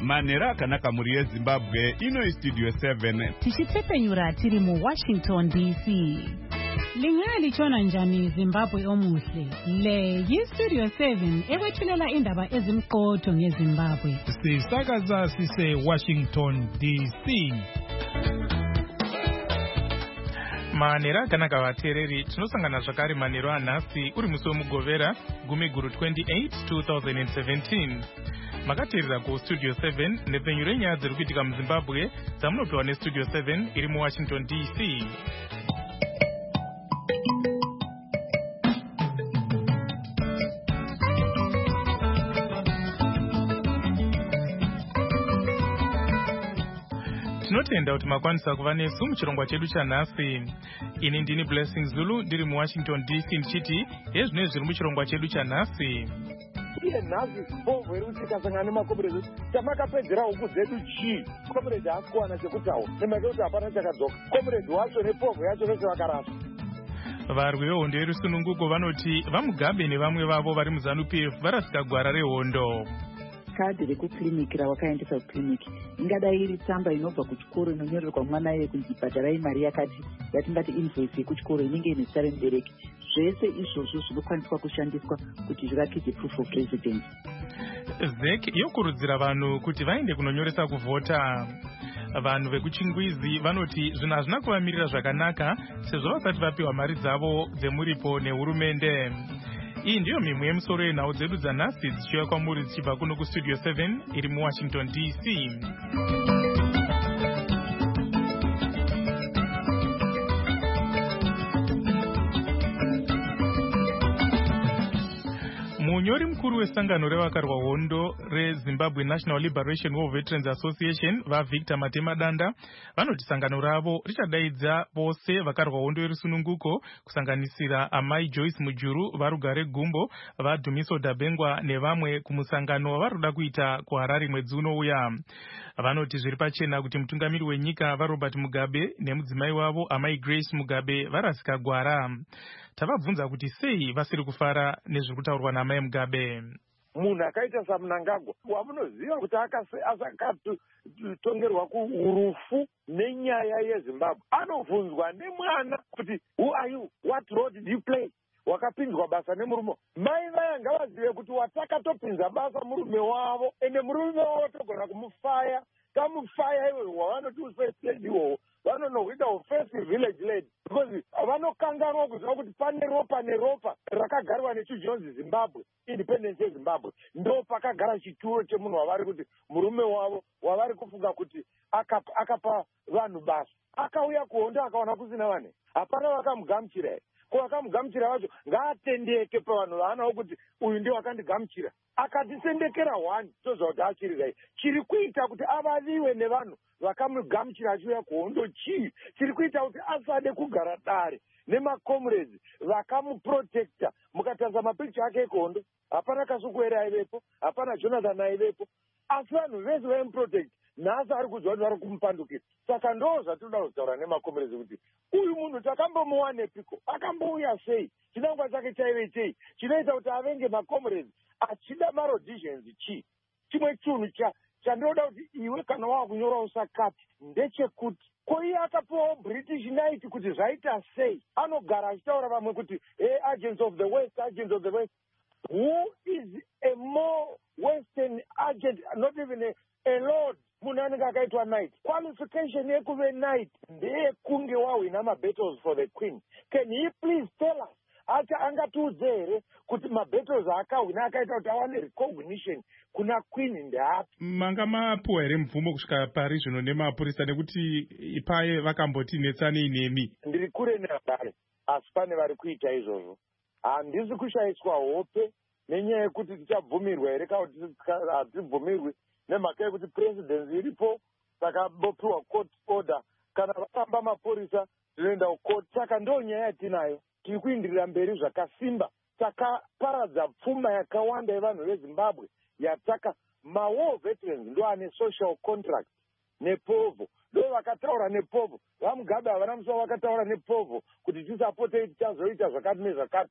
manhero akanaka mhuri yezimbabwe. Ino istudio 7 tichitsepenyura tiri muWashington DC. Lingaya lichona njani Zimbabwe omuhle? Le yistudio 7 ekwethulela indaba ezimqotho ngeZimbabwe. Sisakaza sise Washington DC. Manhero akanaka vateereri, tinosangana zvakare manhero anhasi uri musi wemugovera 28 2017. Makateerera kustudio 7 nepfenyuro yenyaya dziri kuitika muZimbabwe dzamunopiwa nestudio 7 iri muWashington DC. Tinotenda kuti makwanisa kuva nesu muchirongwa chedu chanhasi. Ini ndini Blessing Zulu ndiri muWashington DC ndichiti hezvino zviri muchirongwa chedu chanhasi. Iye nhasi bovhu iri kutikasangana nemakomurezi tamakapedzera huku dzedu chii? Komurezi haasi kuwana chekutaura nemake kuti hapana chakadzoka. Komurezi wacho nepovhu yacho vese vakaraswa. Varwi vehondo yerusununguko vanoti vaMugabe nevamwe vavo vari muZANU-PF varasika gwara rehondo. Kadhi rekukiriniki rawakaendesa kukiriniki ingadai iri tsamba inobva kuchikoro inonyorerwa mwana iye kunzi bhadharai mari yakati yatingati invoice yekuchikoro inenge ine zita remubereki. Zvese izvozvo zvinokwaniswa kushandiswa kuti zvivakidze proof of residence. ZEC yokurudzira vanhu kuti vaende kunonyoresa kuvhota. Vanhu vekuChingwizi vanoti zvinhu hazvina kuvamirira zvakanaka sezvo vasati vapiwa mari dzavo dzemuripo nehurumende. Iyi ndiyo mimwe yemusoro yenhau dzedu dzanhasi dzichiuya kwamuri dzichibva kuno kustudio 7 iri muWashington DC. Munyori mukuru wesangano revakarwa hondo reZimbabwe National Liberation War Veterans Association vaVictor Matemadanda vanoti sangano ravo richadaidza vose vakarwa hondo yerusununguko kusanganisira amai Joyce Mujuru, varugare Gumbo, vaDhumiso Dabengwa nevamwe kumusangano wavari kuda kuita kuHarare mwedzi unouya. Vanoti zviri pachena kuti mutungamiri wenyika vaRobert Mugabe nemudzimai wavo amai Grace Mugabe varasika gwara. Tavabvunza kuti sei vasiri kufara nezviri kutaurwa naamai Mugabe. Munhu akaita saMnangagwa wamunoziva kuti akatotongerwa kurufu nenyaya yeZimbabwe anobvunzwa nemwana kuti who are you, what role did you play? Wakapinzwa basa nemurume. Mai vaya ngavazive kuti watakatopinza basa murume wavo ende murume wavo togona kumufaya. Tamufaya iwe wavanoti first lady iwowo vanonokuita first village lady because vanokanganwa kuziva kuti pane ropa rakagarwa nechijonzi Zimbabwe, independence yeZimbabwe, ndo pakagara chituro chemunhu wavari kuti murume wavo wavari kufunga kuti akapa vanhu basa. Akauya kuhondo akaona kusina vanhu, hapana vakamugamuchira here. Vakamugamuchira vacho ngaatendeke pavanhu vaanawo kuti uyu ndiye wakandigamuchira. Akatisendekera one tozva kuti achirirai. Chiri kuita kuti avaviwe nevanhu vakamugamuchira achiuya kuhondo chii? Chiri kuita kuti asade kugara dare nemakomurezi vakamuprotekta. Mukatarisa mapikicha ake ekuhondo hapana Kasukuere aivepo, hapana Jonathan aivepo, asi vanhu vese vaimuprotect. Nhasi ari kuzva kuti vari kumupandukira. Saka ndo zvatinoda kutaura nemakomurezi kuti uyu munhu takambomuwanepiko, akambouya sei, chinangwa chake chaive chei, chinoita kuti avenge makomurezi achida marodhisions chii? Chimwe chinhu chandinoda kuti iwe kana wakunyora usakati ndechekuti ko iye akapiwawo British Knight kuti zvaita sei? Anogara achitaura vamwe kuti agents of the West, agents of the West. Who is a more Western agent, not even a lord? Munhu anenge akaitwa knight. Qualification yekuve knight ndeyekunge wawina mabattles for the queen. Can he please tell us? Angatiudze here kuti mabattles akawina akaita kuti awane recognition kuna queen ndeapi? Manga mapuwa here mvumo kusvika pari zvino nemapurisa nekuti ipaye vakamboti netsanei nemi? Ndiri kure neHarare, asi pane vari kuita izvozvo. Handisi kushayiswa hope nenyaya yekuti tichabvumirwa here kana kuti hatibvumirwi nemhaka yekuti presidency iripo, saka bopiwa court order. Kana vakamba mapurisa zvinoenda kucourt. Saka ndo nyaya yatinayo. Tiri kuindirira mberi zvakasimba. Takaparadza pfuma yakawanda yevanhu veZimbabwe yataka mawar veterans ndo ane social contract nepovo, ndo vakataura nepovo. VaMugabe havana musawo vakataura nepovo kuti tisapotei tichazoita zvakati nezvakati.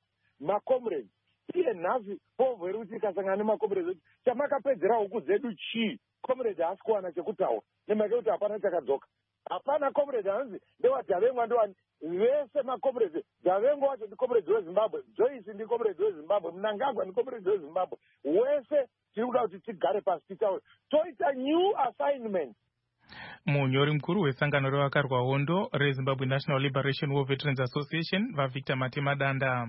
Makomurezi iye nhasi povo iri kuti ikasangana nemakomurezi kuti chamakapedzera huku dzedu chii? comrade haasi kuwana chekutaura nemhaka yekuti hapana chakadzoka. Hapana comrade anzi ndewadhavengwa ndowani, vese macomrade, Dhavengo wacho ndicomrade weZimbabwe, Joyce ndicomrade weZimbabwe, Mnangagwa ndicomrade weZimbabwe, wese tiri kuda kuti tigare pasi titaure toita new assignment. Munyori mukuru wesangano revakarwa hondo reZimbabwe National Liberation War Veterans Association vaVictor Matema Danda.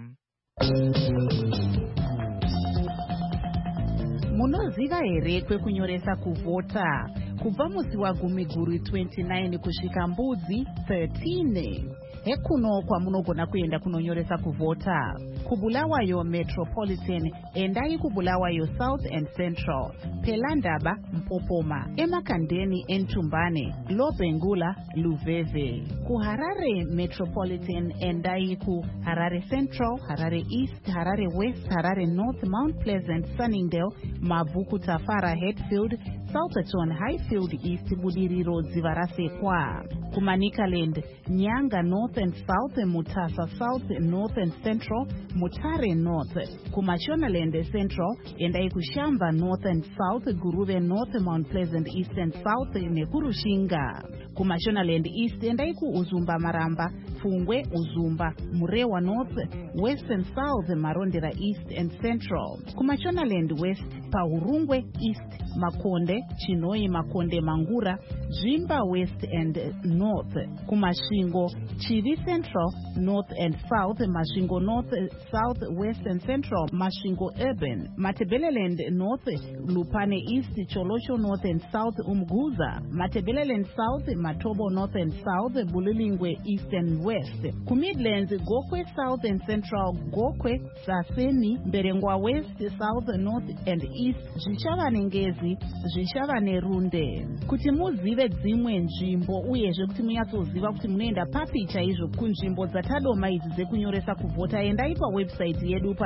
Munoziva here kwekunyoresa kuvhota kubva musi wagumiguru 29 kusvika mbudzi 13. Hekuno kwamunogona kuenda kunonyoresa kuvhota. Kubulawayo Metropolitan, endai kubulawayo South and Central, Pelandaba Mpopoma, Emakandeni Entumbane, Lobengula Luveve. Kuharare Metropolitan, endai ku Harare Central, Harare East, Harare West, Harare North, Mount Pleasant, Sunningdale, Mavuku Tafara, Hatfield, Salterton, Highfield East, Budiriro Dzivarasekwa. Kumanikaland, Nyanga North and South, Mutasa South, North and Central, Mutare North. Kumashonaland Central, endai kushamba North and South, Guruve North, Mount Pleasant East and South, Nekurushinga. Kumashonaland East, endai ku Uzumba Maramba, Fungwe Uzumba, Murewa North, West and South, Marondera East and Central. Kumashonaland West, Paurungwe East, Makonde, Chinoi Makonde Mangura, Jimba West and North. Kumashingo, Chivi Central, North and South, Mashingo North, South, West and Central, Mashingo Urban, Matebeleland North, Lupane East, Cholosho North and South, Umguza, Matebeleland South, Matobo North and South, Bulilingwe East and West. Kumidlands, Gokwe South and Central, Gokwe, Saseni, Berengwa West, South, North and East, Zvichava Ngezi, Zvichava Nerunde. Kuti muzive dzimwe nzvimbo uyezve kuti munyatsoziva kuti munoenda papi chaizvo kunzvimbo dzatadoma idzi dzekunyoresa kuvhota, endai pawebsite yedu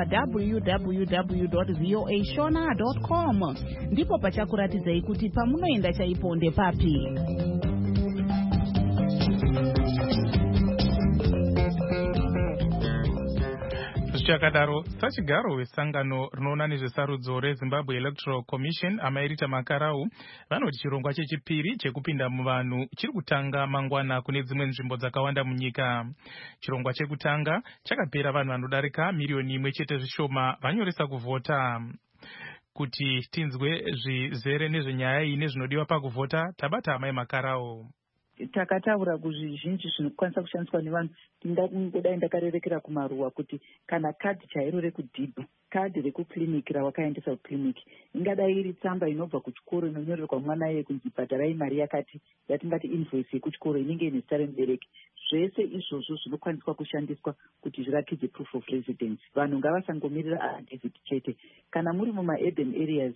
www.voashona.com, ndipo pachakuratidzai kuti pamunoenda chaipo ndepapi. Zvichakadaro, sachigaro wesangano rinoona nezvesarudzo reZimbabwe Electoral Commission amairita makarau vanoti chirongwa chechipiri chekupinda muvanhu chiri kutanga mangwana kune dzimwe nzvimbo dzakawanda munyika. Chirongwa chekutanga chakapera vanhu vanodarika miriyoni 1 zvishoma vanyoresa kuvhota. Kuti tinzwe zvizere nezvenyaya iyi nezvinodiwa pakuvhota, tabata amai makarau. Takataura kuzvizhinji zvinokwanisa kushandiswa nevanhu. Ndingangodai ndakarerekera kumaruwa kuti kana kadhi chairo rekudhibha, kadhi rekukliniki rawakaendesa kukliniki, ingadai iri tsamba inobva kuchikoro inonyorerwa mwana iye kunzi bhadharai mari yakati, yatingati invoice yekuchikoro inenge ine zita remubereki. Zvese izvozvo zvinokwaniswa kushandiswa kuti zvirakidze proof of residence. Vanhu ngavasangomirira affidavit chete. Kana muri mumaurban areas,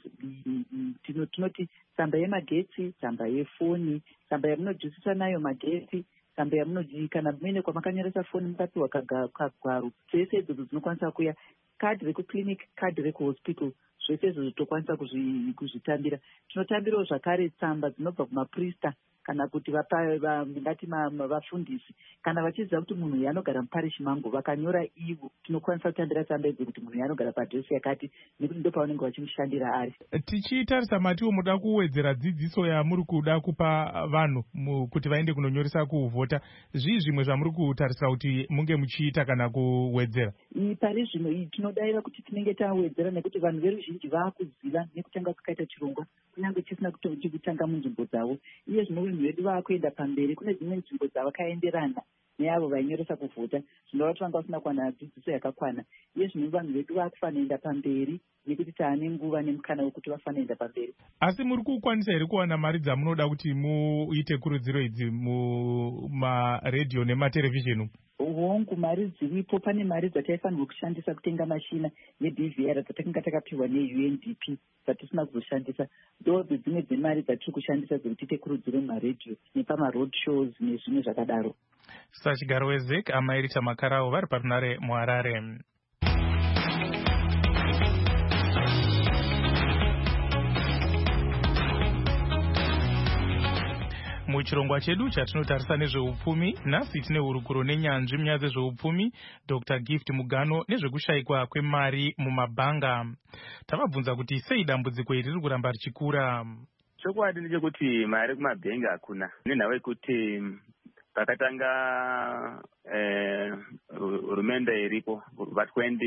tinoti tsamba yemagetsi, tsamba yefoni, tsamba yamunojusisa nayo magetsi, tsamba yamunojii, kana mene kwamakanyoresa foni mukapiwa kagwaro, zvese idzodzo dzinokwanisa kuya. Kadhi rekukliniki, kadhi rekuhospital, zvese izvo zvitokwanisa kuzvitambira. Tinotambirawo zvakare tsamba dzinobva kumaprista kana kuti ngati vafundisi, kana vachiziva kuti munhu yanogara muparishi mangu vakanyora ivo, tinokwanisa kutambira tsamba idzi kuti munhu yanogara padhiresi yakati, nekuti ndo pavanenge vachimushandira ari. Tichitarisa matiwo muda kuwedzera dzidziso yamuri kuda kupa vanhu kuti vaende kunonyoresa kuvhota, zvii zvimwe zvamuri kutarisira kuti munge muchiita kana kuwedzera? Pari zvino tinodaira kuti tinenge tawedzera, nekuti vanhu veruzhinji vaakuziva nekutanga kukaita chirongwa kunyange chisina kutanga munzvimbo dzavo. Iye zvino vanhu vedu vaakuenda pamberi, kune dzimwe nzvimbo dzavakaenderana neavo vainyoresa kuvhota, zvinova kuti vanga vasina kuwana dzidziso yakakwana. Iye zvino vanhu vedu vaakufanoenda pamberi nekuti taane nguva nemukana wekuti vafanoenda pamberi. Asi muri kukwanisa here kuwana mari dzamunoda kuti muite kurudziro idzi mumaredhiyo nematerevhizheni? Hongu, mari dziripo. Pane mari dzataifanirwa kushandisa kutenga mashina neDVR dzatakanga takapiwa neUNDP dzatisina kuzoshandisa. Ndodzo dzimwe dzemari dzatiri kushandisa dzekuti tiite kurudziro mumaredhiyo nepamaroad shows nezvimwe zvakadaro. Sachigaro weZEC amairita makarau vari parunare muHarare. Muchirongwa chedu chatinotarisa nezveupfumi, nhasi tine hurukuro nenyanzvi munyaya dzezveupfumi, Dr. Gift Mugano, nezvekushayikwa kwemari mumabhanga. Tavabvunza kuti sei dambudziko iri riri kuramba richikura. chokwadi ndechekuti mari kumabhengi hakuna. Nenhau yekuti pakatanga hurumende iripo kubva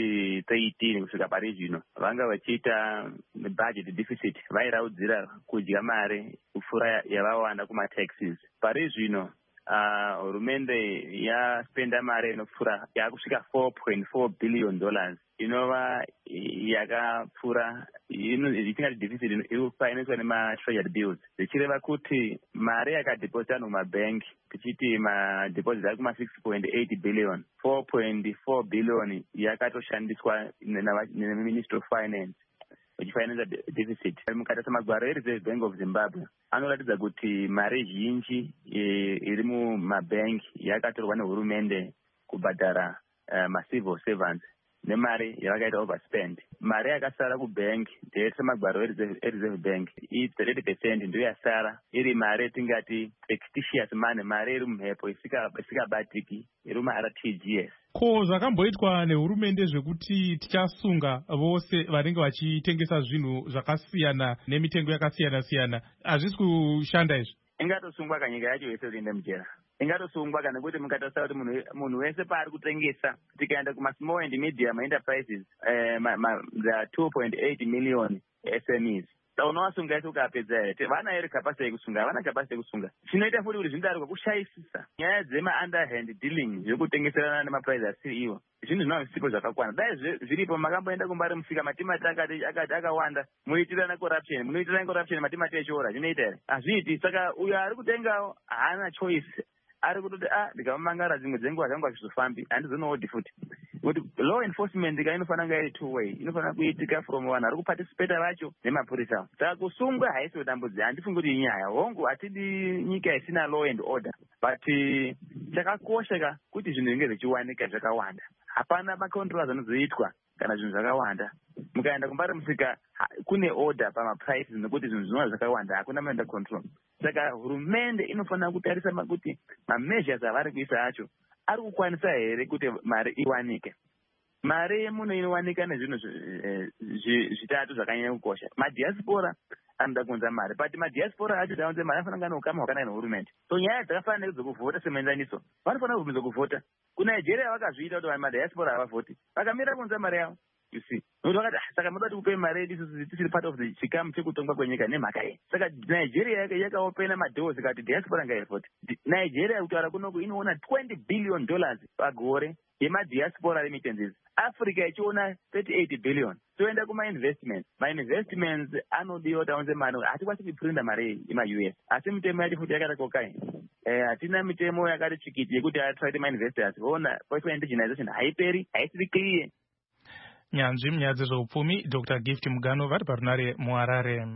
2013 kusvika pari zvino vanga vachiita budget deficit, vairaudzira kudya mari kupfuura yavawana kumataxes. Pari zvino hurumende yaspenda mari inopfuura yakusvika $4.4 billion inova yakapfuura itingati deficit irikufinansiwa nematreasury bills, zvichireva kuti mari yakadeposita vanhu mumabhengi tichiti madeposit ari kuma6.8 billion, 4.4 billion yakatoshandiswa neministry of finance uchifinansa deficit. Mukatarisa magwaro eReserve Bank of Zimbabwe anoratidza kuti mari zhinji iri mumabhengi yakatorwa nehurumende kubhadhara macivil servants nemari yavakaita overspend. Mari yakasara kubhengi ndesemagwaro eReserve Bank it's 30% ndiyo yasara iri mari tingati fictitious money, mari iri mumhepo isikabatiki iri muRTGS. Ko zvakamboitwa nehurumende zvekuti tichasunga vose vanenge vachitengesa zvinhu zvakasiyana nemitengo yakasiyana-siyana, hazvisi kushanda izvi? Ingatosungwa kanyika yacho yese kuende mujera. Ingatosungwa kana kuti mukatarisa kuti munhu wese paari kutengesa, tikaenda kuma-small and medium enterprises, the 2.8 million SMEs, unovasunga yese ukapedza here. Vana here capacity yekusunga, havana capacity yekusunga. Chinoita futi kuti zvinodarika kushayisisa nyaya dzema-underhand dealing zvekutengeserana nemaprice asiri iwo. Zvinhu zvinova zvisipo zvakakwana. Dai zviripo makamboenda kumbari musika matimati akati akawanda, muitirana corruption, munoitirana corruption matimati echiora, zvinoita here? Hazviiti. Saka uyo ari kutengawo haana choice. Ari kutoti ndikamangara dzimwe dzenguva zvangu hazvizofambi, handizonoodi futi. Kuti law enforcement inofanira kunge iri two way, inofanira kuitika from vanhu ari kuparticipata vacho nemapurisa. Saka kusungwa haisi dambudziko, handifungi kuti inyaya. Hongu hatidi nyika isina law and order, but chakakosheka kuti zvinhu zvinge zvichiwanika zvakawanda. Hapana macontrols anozoitwa kana zvinhu zvakawanda. Mukaenda kumbari musika kune order pamaprices nekuti zvinhu zvinova zvakawanda, hakuna maenda control. Saka hurumende inofanira kutarisa kuti mameasures avari kuisa acho ari kukwanisa here kuti mari iwanike. Mari muno inowanika nezvinhu zvitatu zvakanyanya kukosha. Madiaspora anoda kuunza mari, but madiaspora acho daunze mari anofanira kuva neukama hwakanaka nehurumende. So nyaya dzakafanira nedzokuvhota semuenzaniso, vanofanira kubvunza kuvhota. KuNigeria vakazviita kuti madiaspora havavhoti, vakamira kuunza mari yavo. You see, nokuti vakati saka munoda kuti kupe mari yedu tisiri part of the chikamu chekutongwa kwenyika nemhaka iyi. Saka Nigeria yakaopena madoors ikati diaspora ngaivhoti. Nigeria kutaura kunoku inoona $20 billion pagore yemadiaspora remittances. Africa ichiona 38 billion. Toenda kuma-investments. Ma-investments anodiwa taunze mari, hatikwanisi kuiprinda mari yema-US. Asi mitemo yacho futi yakati kokai. Hatina mitemo yakati chikiti yekuti atraite ma-investors. Vona, political indigenization haiperi, haisiri clear. Nyanzvi munyaya dzezveupfumi Dr. Gift Mugano vari parunare muHarare.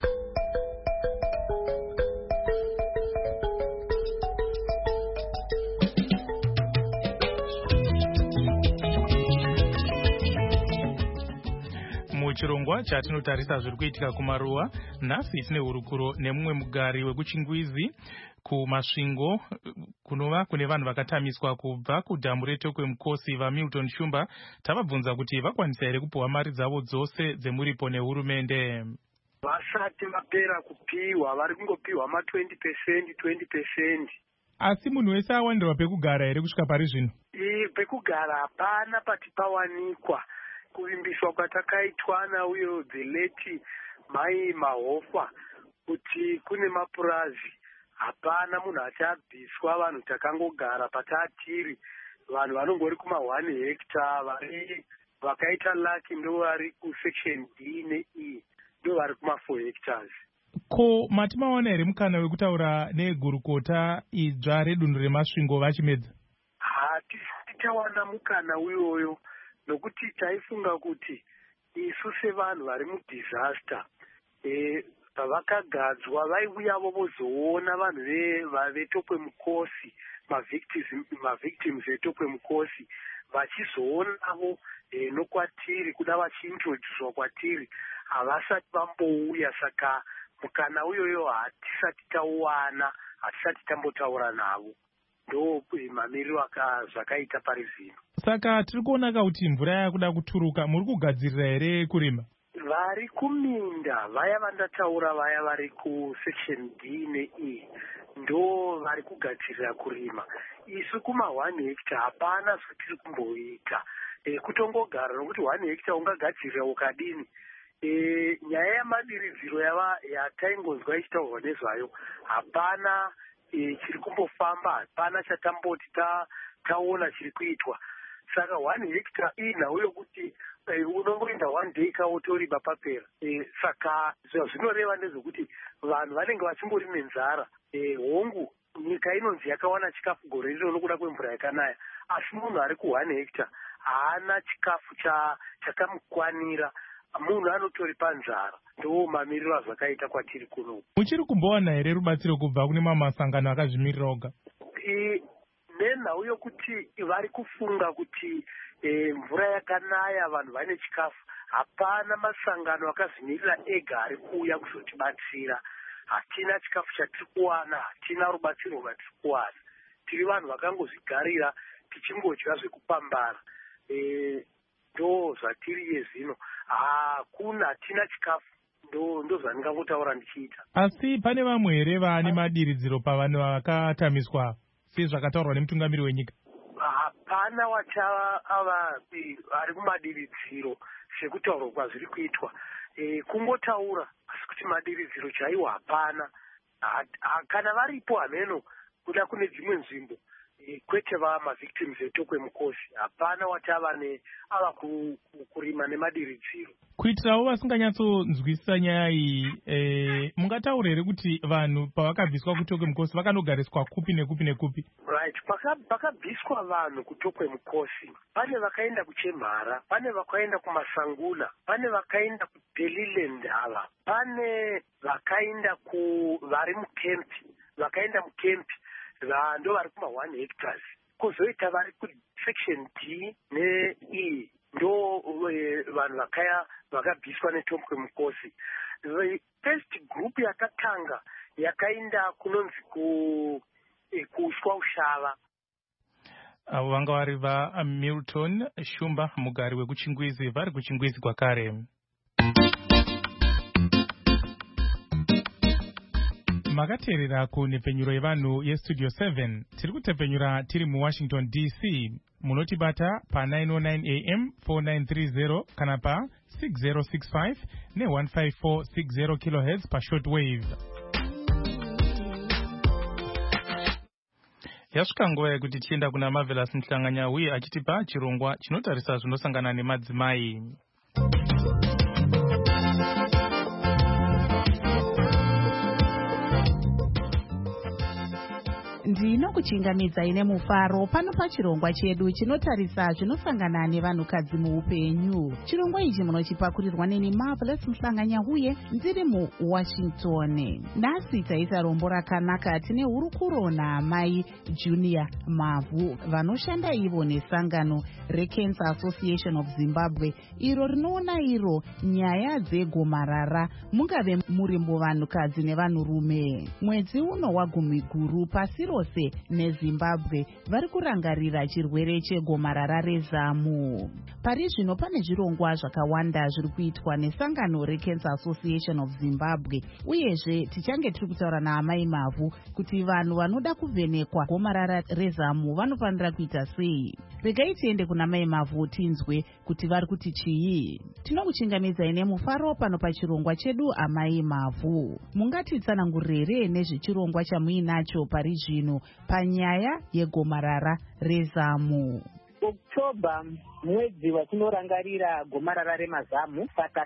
Muchirongwa chatinotarisa zviri kuitika kumaruwa, nhasi tine hurukuro nemumwe mugari wekuChingwizi kumasvingo kunova kune vanhu vakatamiswa kubva kudhamu reTokwe Mukosi vaMilton Shumba. Tavabvunza kuti vakwanisa here kupiwa mari dzavo dzose dzemuripo nehurumende. Vasati vapera kupiwa, vari kungopiwa ma20%. Asi munhu wese awandirwa pekugara here kusvika pari zvino? Pekugara hapana pati pawanikwa. Kuvimbiswa kwatakaitwa nauyo the late Mai Mahofa kuti kune mapurazi, hapana munhu achabviswa. Vanhu takangogara patatiri, vanhu vanongori kuma1 hectare, vari vakaita laki ndo vari kusection D neE, ndo vari kuma4 hectares. Ko matimaona here mukana wekutaura negurukota idzva redunhu remasvingo vachimedza? Hatisati tawana mukana uyoyo, nokuti taifunga kuti isu sevanhu vari mudisaster pavakagadzwa vaiuyavo vozoona vanhu veTokwe Mukosi, mavictims veTokwe Mukosi vachizoonavo nokwatiri kuda vachiintroducwa kwatiri, havasati vambouya. Saka mukana uyoyo hatisati tauwana, hatisati tambotaura navo. Ndo mamiriro zvakaita pari zvino. Saka tiri kuona kuti mvura yakuda kuturuka, muri kugadzirira here kurima? vari kuminda vaya vandataura vaya vari kusection D neE ndo vari kugadzirira kurima. Isu kuma 1 hectare hapana zvotiri kumboita kutongogara nokuti 1 hectare ungagadzirira ukadini. Nyaya yamadiridziro yataingonzwa ichitaurwa nezvayo hapana chiri kumbofamba, hapana chatamboti taona chiri kuitwa. Saka 1 hectare inhau yokuti unongoenda 1 day kautoriba papera. Saka zvinoreva ndezvekuti vanhu vanenge vachimbori nenzara. Hongu nyika inonzi yakawana chikafu gore rino nokuda kwemvura yakanaya, asi munhu ari ku1 hectare haana chikafu chakamukwanira. Munhu anotori panzara. Ndo mamiriro azvakaita kwatiri kuno. Muchiri kumbowana here rubatsiro kubva kune masangano akazvimirira oga? Nenhau yokuti vari kufunga kuti mvura yakanaya vanhu vane chikafu, hapana masangano akazvimirira ega ari kuuya kuzotibatsira. Hatina chikafu chatiri kuwana, hatina rubatsiro rwatiri kuwana. Tiri vanhu vakangozvigarira tichingodya zvekupambara. Ndo zvatiri yezvino. Hatina chikafu. Ndo zvandingangotaura ndichiita. Asi pane vamwe here vane madiridziro pavanhu vakatamiswa sezvakataurwa nemutungamiri wenyika? Hapana wachava ari kumadiridziro sekutaurwa kwazviri kuitwa. Kungotaura asi kuti madiridziro chaiwo hapana. Kana varipo hameno kuda kune dzimwe nzvimbo kwete mavictims etokwe mukosi, hapana watava ava kurima nemadiridziro. Kuitirawo vasinganyatsonzwisisa nyaya iyi, mungataura here kuti vanhu pavakabviswa kutokwe mukosi vakanogariswa kupi nekupi nekupi? Right, pakabviswa vanhu kutokwe mukosi, pane vakaenda kuchemhara, pane vakaenda kumasanguna, pane vakaenda kuDeliland ava, pane vakaenda vari mukempi, vakaenda mukempi ndo vari kuma1 hectares. Kozoita vari kusection D neE ndo vanhu vakabviswa netokwe mukosi. The first group yakatanga yakaenda kunonzi kuuswa ushava. Avo vanga vari vaMilton Shumba, mugari wekuChingwizi, vari kuChingwizi kwakare. Makateerera kunhepfenyuro yevanhu yestudio 7. Tiri kutepenyura tiri muWashington DC. Munotibata pa909 AM 4930 kana pa 6065 ne15460 kHz pashortwave. Yasvika nguva yekuti tienda kuna Marvelous Mhlanganya uye achitipa chirongwa chinotarisa zvinosangana nemadzimai. Ndinokuchingamidzai nemufaro pano pachirongwa chedu chinotarisa zvinosangana nevanhukadzi muupenyu. Chirongwa ichi munochipakurirwa neni Marvelous Mhlanganya uye ndiri muWashington. Nhasi taita rombo rakanaka tine hurukuro naamai Junior Mavhu vanoshanda ivo nesangano reCancer Association of Zimbabwe iro rinoona iro nyaya dzegomarara mungave muri vanhukadzi nevanhurume. Mwedzi uno wagumiguru pasi rose neZimbabwe vari kurangarira chirwere chegomarara rezamu. Pari zvino pane zvirongwa zvakawanda zviri kuitwa nesangano reCancer Association of Zimbabwe, uyezve tichange tiri kutaura naamai Mavhu kuti vanhu vanoda kuvhenekwa gomarara rezamu vanofanira kuita sei. Regai tiende kuna mai Mavhu tinzwe kuti vari kuti chii. Tinokuchingamidzai nemufaro pano pachirongwa chedu amai Mavhu. Mungatitsanangurire nezvechirongwa chamuinacho pari zvino panyaya yegomarara rezamu. October mwedzi watinorangarira gomarara remazamu, saka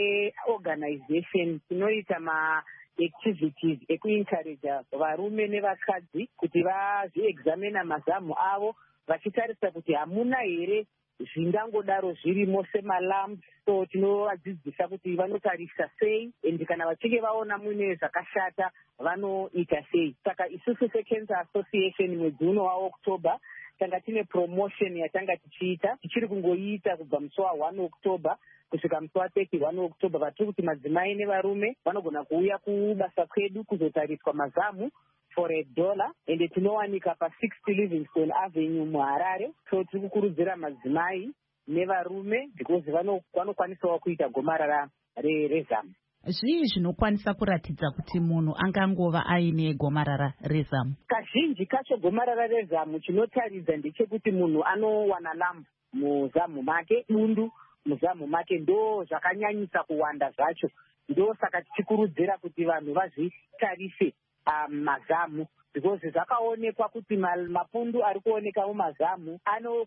seorganization tinoita activities ekuencourage varume nevakadzi kuti vazviexamina mazamu avo vachitarisa kuti hamuna here zvingangodaro zvirimo semalamp. So tinovadzidzisa kuti vanotarisa sei and kana vachinge vaona muine zvakashata vanoita sei. Saka isusu seCancer Association mwedzi uno waOctober tanga tine promotion yatanga tichiita, tichiri kungoita kubva musi wa1 October kusvika musi wa31 October. Vatiri kuti madzimai nevarume vanogona kuuya kubasa kwedu kuzotariswa mazamu for $1 ende tinowanika pa 60 Livingstone Avenue muHarare. So tiri kukurudzira madzimai nevarume because vanokwanisawo kuita gomarara rezamu. Zvii zvinokwanisa kuratidza kuti munhu angangova aine gomarara rezamu? Kazhinji kacho gomarara rezamu chinotaridza ndechekuti munhu anowana lambu muzamu make, bundu muzamu make, ndo zvakanyanyisa kuwanda zvacho. Ndo saka tichikurudzira kuti vanhu vazvitarise mazamu, because zvakaonekwa kuti mapundu ari kuoneka mumazamu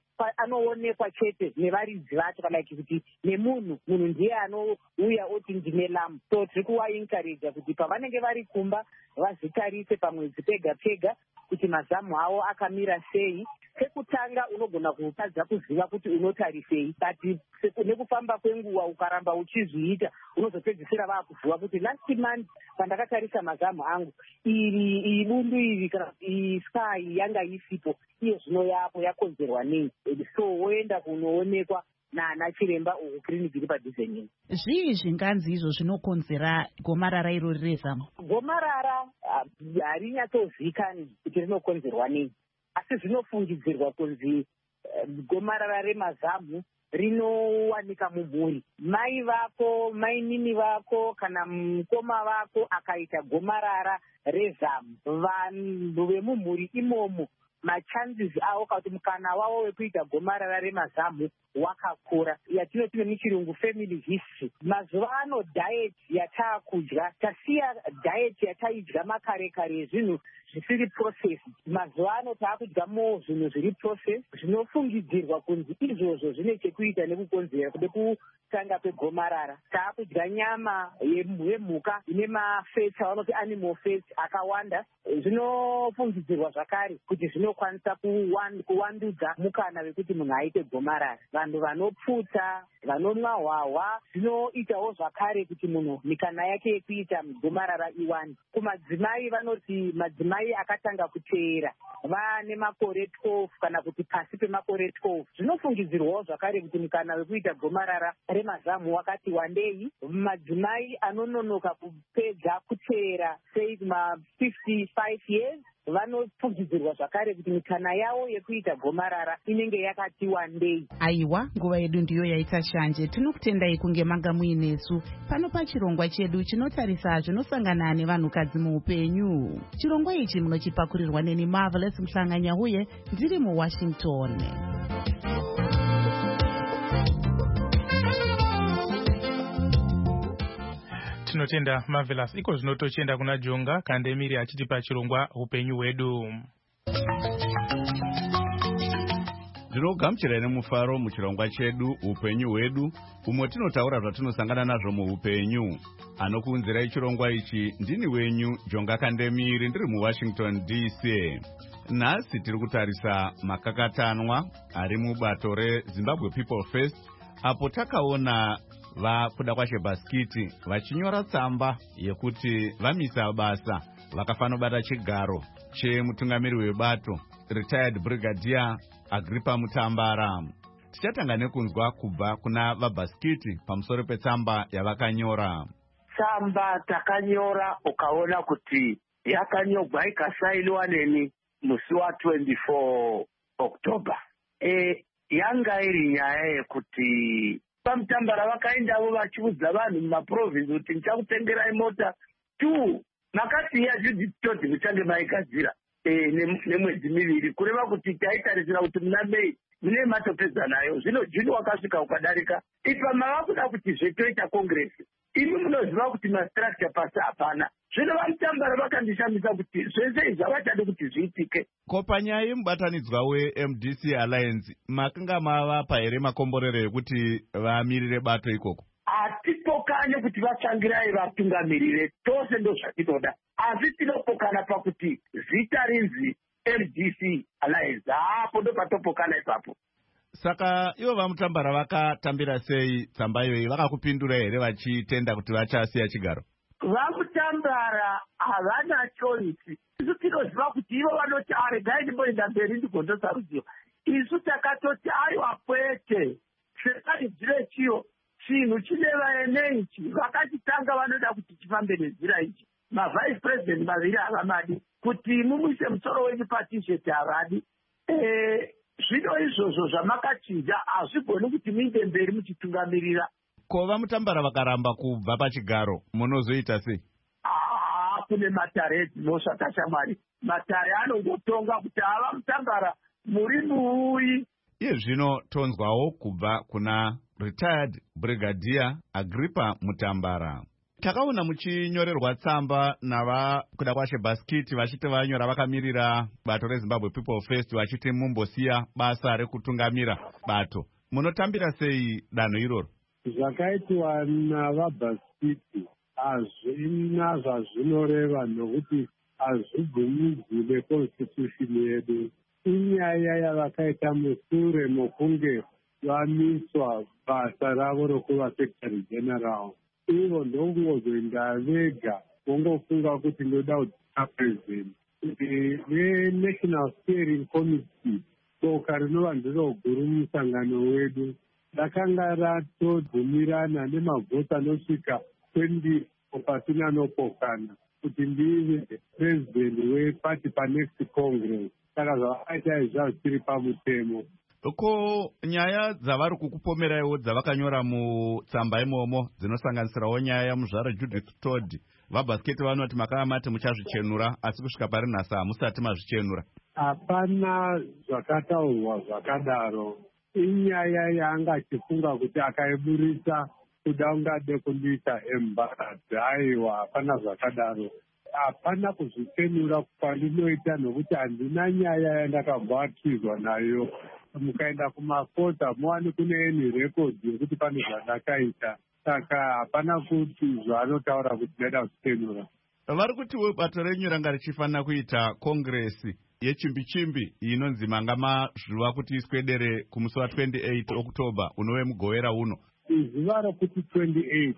anoonekwa chete nevaridzi vacho, kana kuti nemunhu ndiye anouya oti ndine lambu. So tiri kuvaencourage kuti pavanenge vari kumba vazvitarise pamwedzi pega pega kuti mazamu avo akamira sei. Sekutanga unogona kutadza kuziva kuti unotarisei, but nekufamba kwenguva ukaramba uchizviita unozopedzisira vakuziva kuti last month pandakatarisa mazamu angu iyi bundu iri kana iyi sky yanga isipo, iye zvino yapo yakonzerwa nei. So woenda kunoonekwa naana chiremba kiriniki iri padhuze neni. Zvii zvinganzi izvo zvinokonzera gomarara irori rezamu? Gomarara harinyatsozivikanwi kuti rinokonzerwa nei, asi zvinofungidzirwa kunzi gomarara remazamu rinowanika mumhuri. Mai vako, mainini vako kana mukoma vako akaita gomarara rezamu, vanhu vemumhuri imomo machances avo kuti mukana wavo wekuita gomarara remazamu wakakura. Yatinoti nemuchirungu family history. Mazuva ano diet yataakudya, tasiya diet yataidya makare kare zvinhu zvisiri process. Mazuva ano taakudya zvinhu zviri process zvinofungidzirwa kunzi izvozvo zvine chekuita nekukonzera kude kutanga kwegomarara. Taakudya nyama yemhuka ine mafats avanoti animal fats akawanda. Zvinofungidzirwa zvakare kuti zvinokwanisa kuwandudza mukana wekuti munhu aite gomarara. Vanhu vanopfuta, vanomwa hwahwa, zvinoitawo zvakare kuti munhu mikana yake yekuita gomarara iwande. Kumadzimai vanoti madzimai akatanga kuteera vane makore 12 kana kuti pasi pemakore 12, zvinofungidzirwawo zvakare kuti mikana wekuita gomarara remazamu wakati wandei. Madzimai anononoka kupedza kuteera sei kuma55 years vanofungidzirwa zvakare kuti mikana yavo yekuita gomarara inenge yakati wandei. Aiwa, nguva yedu ndiyo yaita shanje. Tinokutendai kunge manga muinesu pano pachirongwa chedu chinotarisa zvinosangana nevanhukadzi muupenyu. Chirongwa ichi munochipakurirwa neni Marvelous Mhlanganya uye ndiri muWashington. Tinotenda Marvelous. Iko zvino tochienda kuna Jonga Kandemiri achitipa chirongwa upenyu hwedu. Ndinogamuchira nemufaro muchirongwa chedu upenyu hwedu, umwe tinotaura zvatinosangana nazvo muupenyu. Anokuunzirai chirongwa ichi ndini wenyu Jonga Kandemiri, ndiri muWashington DC. Nhasi tiri kutarisa makakatanwa ari mubato reZimbabwe People First, apo takaona vakuda kwaShebhaskiti vachinyora tsamba yekuti vamisa basa vakafanobata chigaro chemutungamiri webato retired brigadier Agrippa Mutambara. Tichatanga nekunzwa kubva kuna vaBhaskiti pamusoro petsamba yavakanyora. Tsamba takanyora ukaona kuti yakanyogwa ikasainiwa neni musi wa24 October. Yanga iri nyaya yekuti paMutambara vakaendavo vachiudza vanhu mumaprovinsi kuti ndichakutengerai mota 2 makati yaJudith Todhi muchange maigadzira nemwedzi miviri, kureva kuti taitarisira kuti muna Mei mune matopedza nayo. Zvino Juni wakasvika ukadarika, ipa mava kuda kuti zvetoita kongresi. Imi munoziva kuti mastructure pasi hapana. Zvino vaMutambara vakandishamisa kuti zvese izvi havachadi kuti zviitike. Ko panyaya yemubatanidzwa weMDC Alliance makanga mavapa here makomborero ekuti vamirire bato ikoko? Hatipokane kuti vatsvangirai vatungamirire, tose ndo zvatinoda. Asi tinopokana pakuti zita rinzi MDC Alliance, hapo ndo patopokana ipapo. Saka ivo vaMutambara vakatambira sei tsamba iyoyi? Vakakupindura here vachitenda kuti vachasiya chigaro? VaMutambara havana choice. Isu tinoziva kuti ivo vanoti regai ndimboenda mberi ndigondosarudziwa. Isu takatoti aiwa kwete, sekaridzire chiyo chinhu chineva eneichi, vakachitanga vanoda kuti chifambe nenzira ichi. MaVice President maviri havamadi, kuti mumuise musoro wenyu patisheti havadi. Zvino izvozvo zvamakachinja hazvigoni kuti muinde mberi muchitungamirira. Kova Mutambara vakaramba kubva pachigaro munozoita sei? Kune matare edzinosvaka shamwari. Matare anongotonga kuti ava Mutambara muri muuyi. Iye zvino tonzwawo kubva kuna retired brigadier Agrippa Mutambara. Takaona muchinyorerwa tsamba navakuda kwashe Baskiti vachiti vanyora vakamirira bato reZimbabwe People First vachiti mumbosiya basa rekutungamira bato. Munotambira sei danho iroro? Zvakaitwa navaBaskiti hazvina zvazvinoreva nokuti hazvibvumidzi neconstitution yedu. Inyaya yavakaita musure mokunge vamiswa basa ravo rokuva secretary general. Ivo ndongozoenda vega vongofunga kuti ndoda kuita president. VeNational Steering Committee boka rinova ndiro guru musangano wedu rakanga ratobvumirana nemavhoti anosvika 20 pasina nopokana kuti ndive president weparty panext congress. Saka zvavakaita izvazvo tiri pamutemo. Ko nyaya dzavari kukupomeraiwo dzavakanyora mutsamba imomo dzinosanganisirawo nyaya yamuzvaro Judith Todd, vaBasketi vanoti makava mati muchazvichenura asi kusvika pari nhasi hamusati mazvichenura. Hapana zvakataurwa zvakadaro. Inyaya yaanga achifunga kuti akaiburisa kuda ungade kundiita embaradhi. Aiwa, hapana zvakadaro. Hapana kuzvichenura kwandinoita nokuti handina nyaya yandakabvakidzwa nayo. Mukaenda kumakota muwani kune eni rekodhi yekuti pane zvandakaita. Saka hapana kuti zvanotaura kuti ndaida kuchenura. Vari kuti bato renyu ranga richifanira kuita kongresi yechimbi-chimbi inonzi manga mazviwa kuti iswedere kumusi wa28 Oktoba unove mugowera uno. Zuva rokuti 28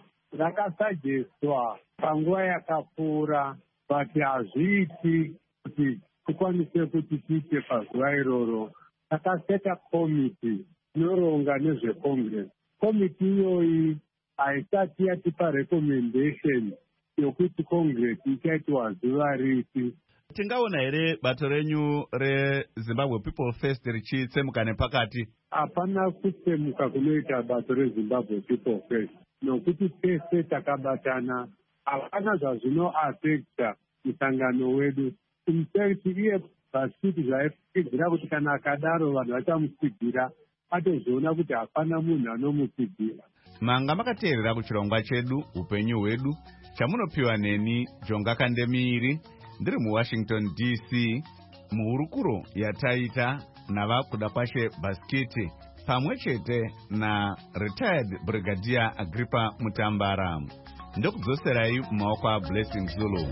rakasajeswa panguva yakapfuura, but hazviiti kuti tikwanise kuti tiite pazuva iroro. Takaseta komiti inoronga nezvecongress. Komiti iyoyi haisati yatipa recommendation yokuti congress ichaitwa zuva ripi. Tingaona here bato renyu reZimbabwe People First richitsemuka nepakati? Hapana kutsemuka kunoita bato reZimbabwe People First, nokuti tese takabatana. Hapana zvazvinoafekta musangano wedu. Infact iye Baskiti zvaifikidzira kuti kana akadaro vanhu vachamutsigira, atozoona kuti hapana munhu anomutsigira. Manga makateerera kuchirongwa chedu upenyu hwedu chamunopiwa neni Jonga Kandemiri ndiri muWashington DC, muhurukuro yataita navakuda kwashe Baskiti pamwe chete na retired brigadier Agrippa Mutambara. Ndokudzoserai mumaoko aBlessing Zulu.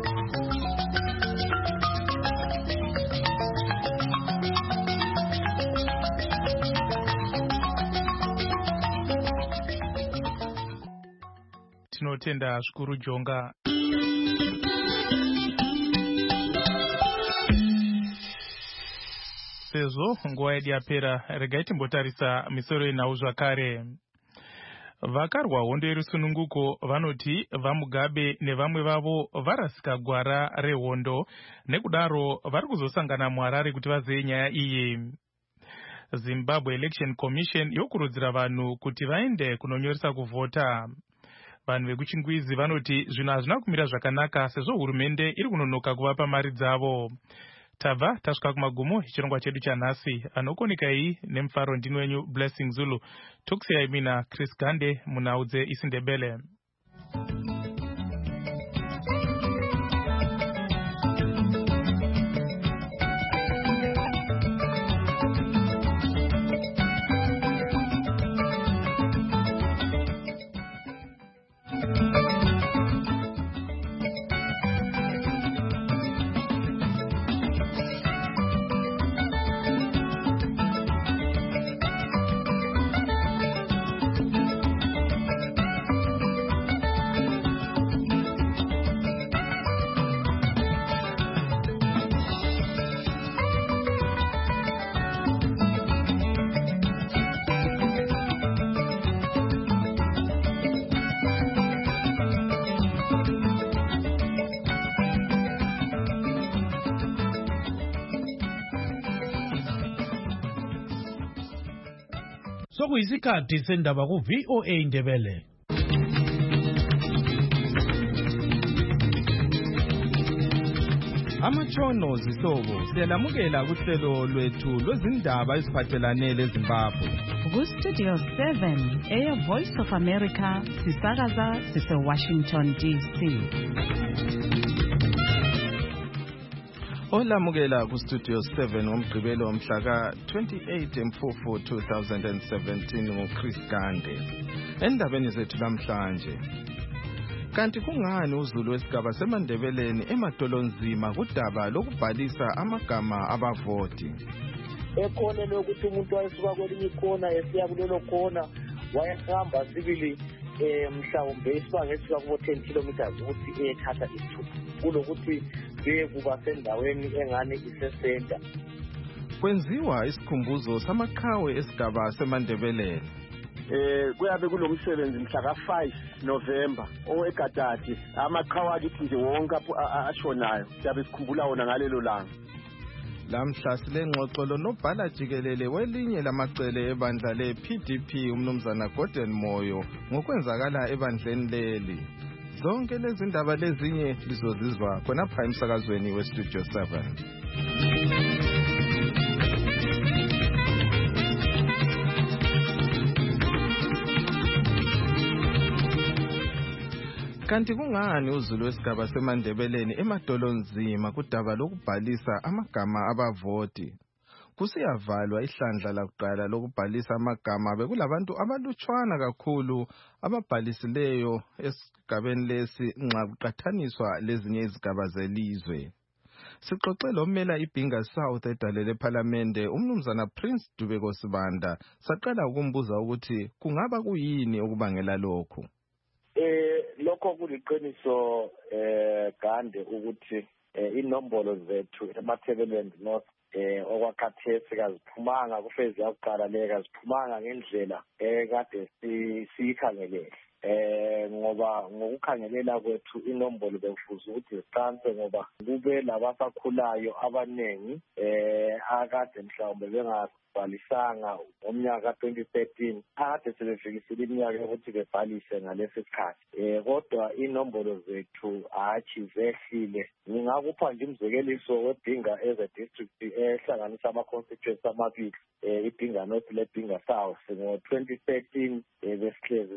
Tinotenda zvikuru Jonga. Sezvo nguva yedu yapera, regai timbotarisa misoro yenhau zvakare. Vakarwa hondo yerusununguko vanoti vaMugabe nevamwe vavo varasika gwara rehondo, nekudaro vari kuzosangana muHarare kuti vazeye nyaya iyi. Zimbabwe Election Commission yokurudzira vanhu kuti vaende kunonyoresa kuvhota. Vanhu vekuchingwizi vanoti zvinhu hazvina kumira zvakanaka sezvo hurumende iri kunonoka kuvapa mari dzavo. Tabva tasvika kumagumo echirongwa chedu chanhasi. Anokonekai nemufaro ndini wenyu Blessing Zulu. Tokusiyai mina Chris Gande munhau dzeIsindebele. Sokuyisikhathi sendaba ku VOA Indebele. Amatshono zihlobo siyalamukela kuhlelo lwethu lwezindaba eziphathelane leZimbabwe. Ku-Studio 7 Air Voice of America sisakaza sise-Washington DC. Olamukela ku-Studio 7 ngomgqibelo womhla ka-28 Mfumfu 2017 nguChris Gande. Endabeni zethu namhlanje, kanti kungani uZulu wesigaba seMandebeleni emadolonzima kudaba lokubhalisa amagama abavoti? Ekhona lokuthi umuntu wayesuka kwelinye ikona esiya kulelo khona wayehamba sibili mhlawumbe isibanga esifika kubo 10 kilometers ukuthi ethatha isithupha kulokuthi bekuba sendaweni engane isesenta. Kwenziwa isikhumbuzo samaqhawe esigaba seMandebeleni. Kuyabe kulomsebenzi mhla ka-5 November owegadadi amaqhawe akithi nje wonke ashonayo siyabe sikhumbula wona ngalelo langa. Lamhla silengxoxo lonobhala jikelele welinye lamacele ebandla le-PDP umnumzana Gordon Moyo ngokwenzakala ebandleni leli. Zonke lezi ndaba lezinye lizozizwa khonapha emsakazweni weStudio 7. Kanti kungani uZulu wesigaba seMandebeleni emadolonzima kudaba lokubhalisa amagama abavoti? Kusiyavalwa ihlandla lakuqala lokubhalisa amagama bekulabantu abalutshwana kakhulu ababhalisileyo esigabeni lesi nxa kuqathaniswa lezinye izigaba zelizwe. Sixoxe lomela iBhinga South edalele ePhalamende umnumzana Prince Dubeko Sibanda saqala ukumbuza ukuthi kungaba kuyini okubangela lokhu. Lokho kuliqiniso Gande ukuthi inombolo zethu eMatabeleland North okwakhathesi kaziphumanga kufezi yakuqala leka ziphumanga ngendlela ekade siyikhangelele. Ngoba ngokukhangelela kwethu inombolo bekufuza ukuthi ziqanse ngoba kube labasakhulayo abanengi akade mhlawumbe bengabhalisanga ngomnyaka ka-2013 akade sebefikisile iminyaka yokuthi bebhalise ngalesi sikhathi. Kodwa inombolo zethu hatshi zehlile. Ngingakupha nje umzekeliso weBhinga as a district ehlanganisa ama-constituencies amabili iBhinga North leBhinga South ngo-2013 besihlezi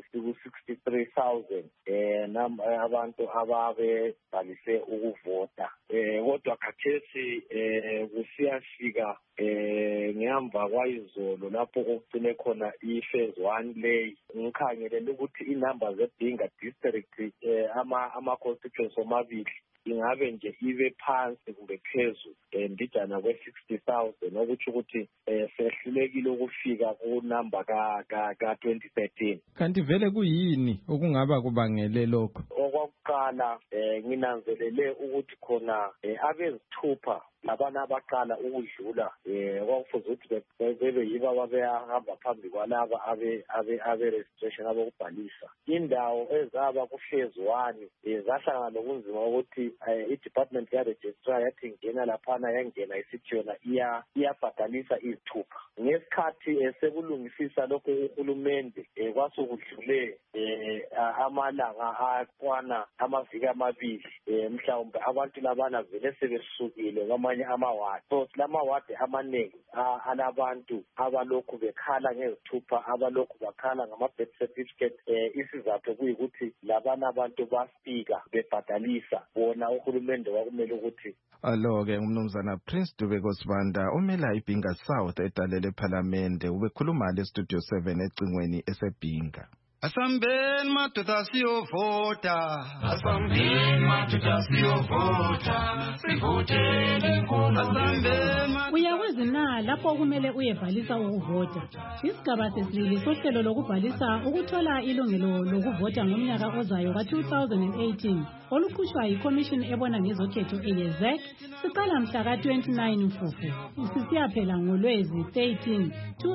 siku-63,000 abantu ababebhalise ukuvota. Kodwa khathesi kusiyafika ngemva kwayizolo lapho okugcine khona i-phase 1 lay ngikhangelele ukuthi inamba zeBhinga district ama-constituencies omabili ingabe nje ibe phansi kumbe phezulu mbijana kwe-60,000 okuthi ukuthi sehlulekile ukufika kunamba ka-2013. Kanti vele kuyini okungaba kubangele lokho? Okokuqala nginanzelele ukuthi khona abezithupha labana abaqala ukudlula kwakufuze ukuthi bebe yibo ababehamba phambi kwalaba abe-registration abokubhalisa. Indawo ezaba ku-phase 1 zahlangana nobunzima ukuthi i-department ya-registrar yathi ingena laphana yangena isithi yona iyabhadalisa izithupha. Ngesikhathi sekulungisisa lokho uhulumende kwasokudlule amalanga akwana amaviki amabili mhlawumbe abantu labana vele sebesukile kwamanye amawadi. So silamawadi amaningi alabantu abalokhu bekhala ngezithupha abalokhu bakhala ngama-birth certificate. Isizathu kuyikuthi labana abantu bafika bebhadalisa bona uhulumende wakumele ukuthi. Alo-ke umnumzana Prince Dubeko Sibanda umela iBhinga South edalele ePhalamende ubekhuluma leStudio 7 ecingweni eseBhinga. Asambeni madoda siyovota, asambeni madoda siyovota, sivotele inkulu. Uyakwazi na lapho okumele uyebhalisa ukuvota. Isigaba sesibili sohlelo lokubhalisa ukuthola ilungelo lokuvota ngomnyaka ozayo ka-2018 olukhutshwa yiCommission ebona ngezokhetho eYezek siqala mhla ka-29 Mfumfu sisiyaphela ngoLwezi 13,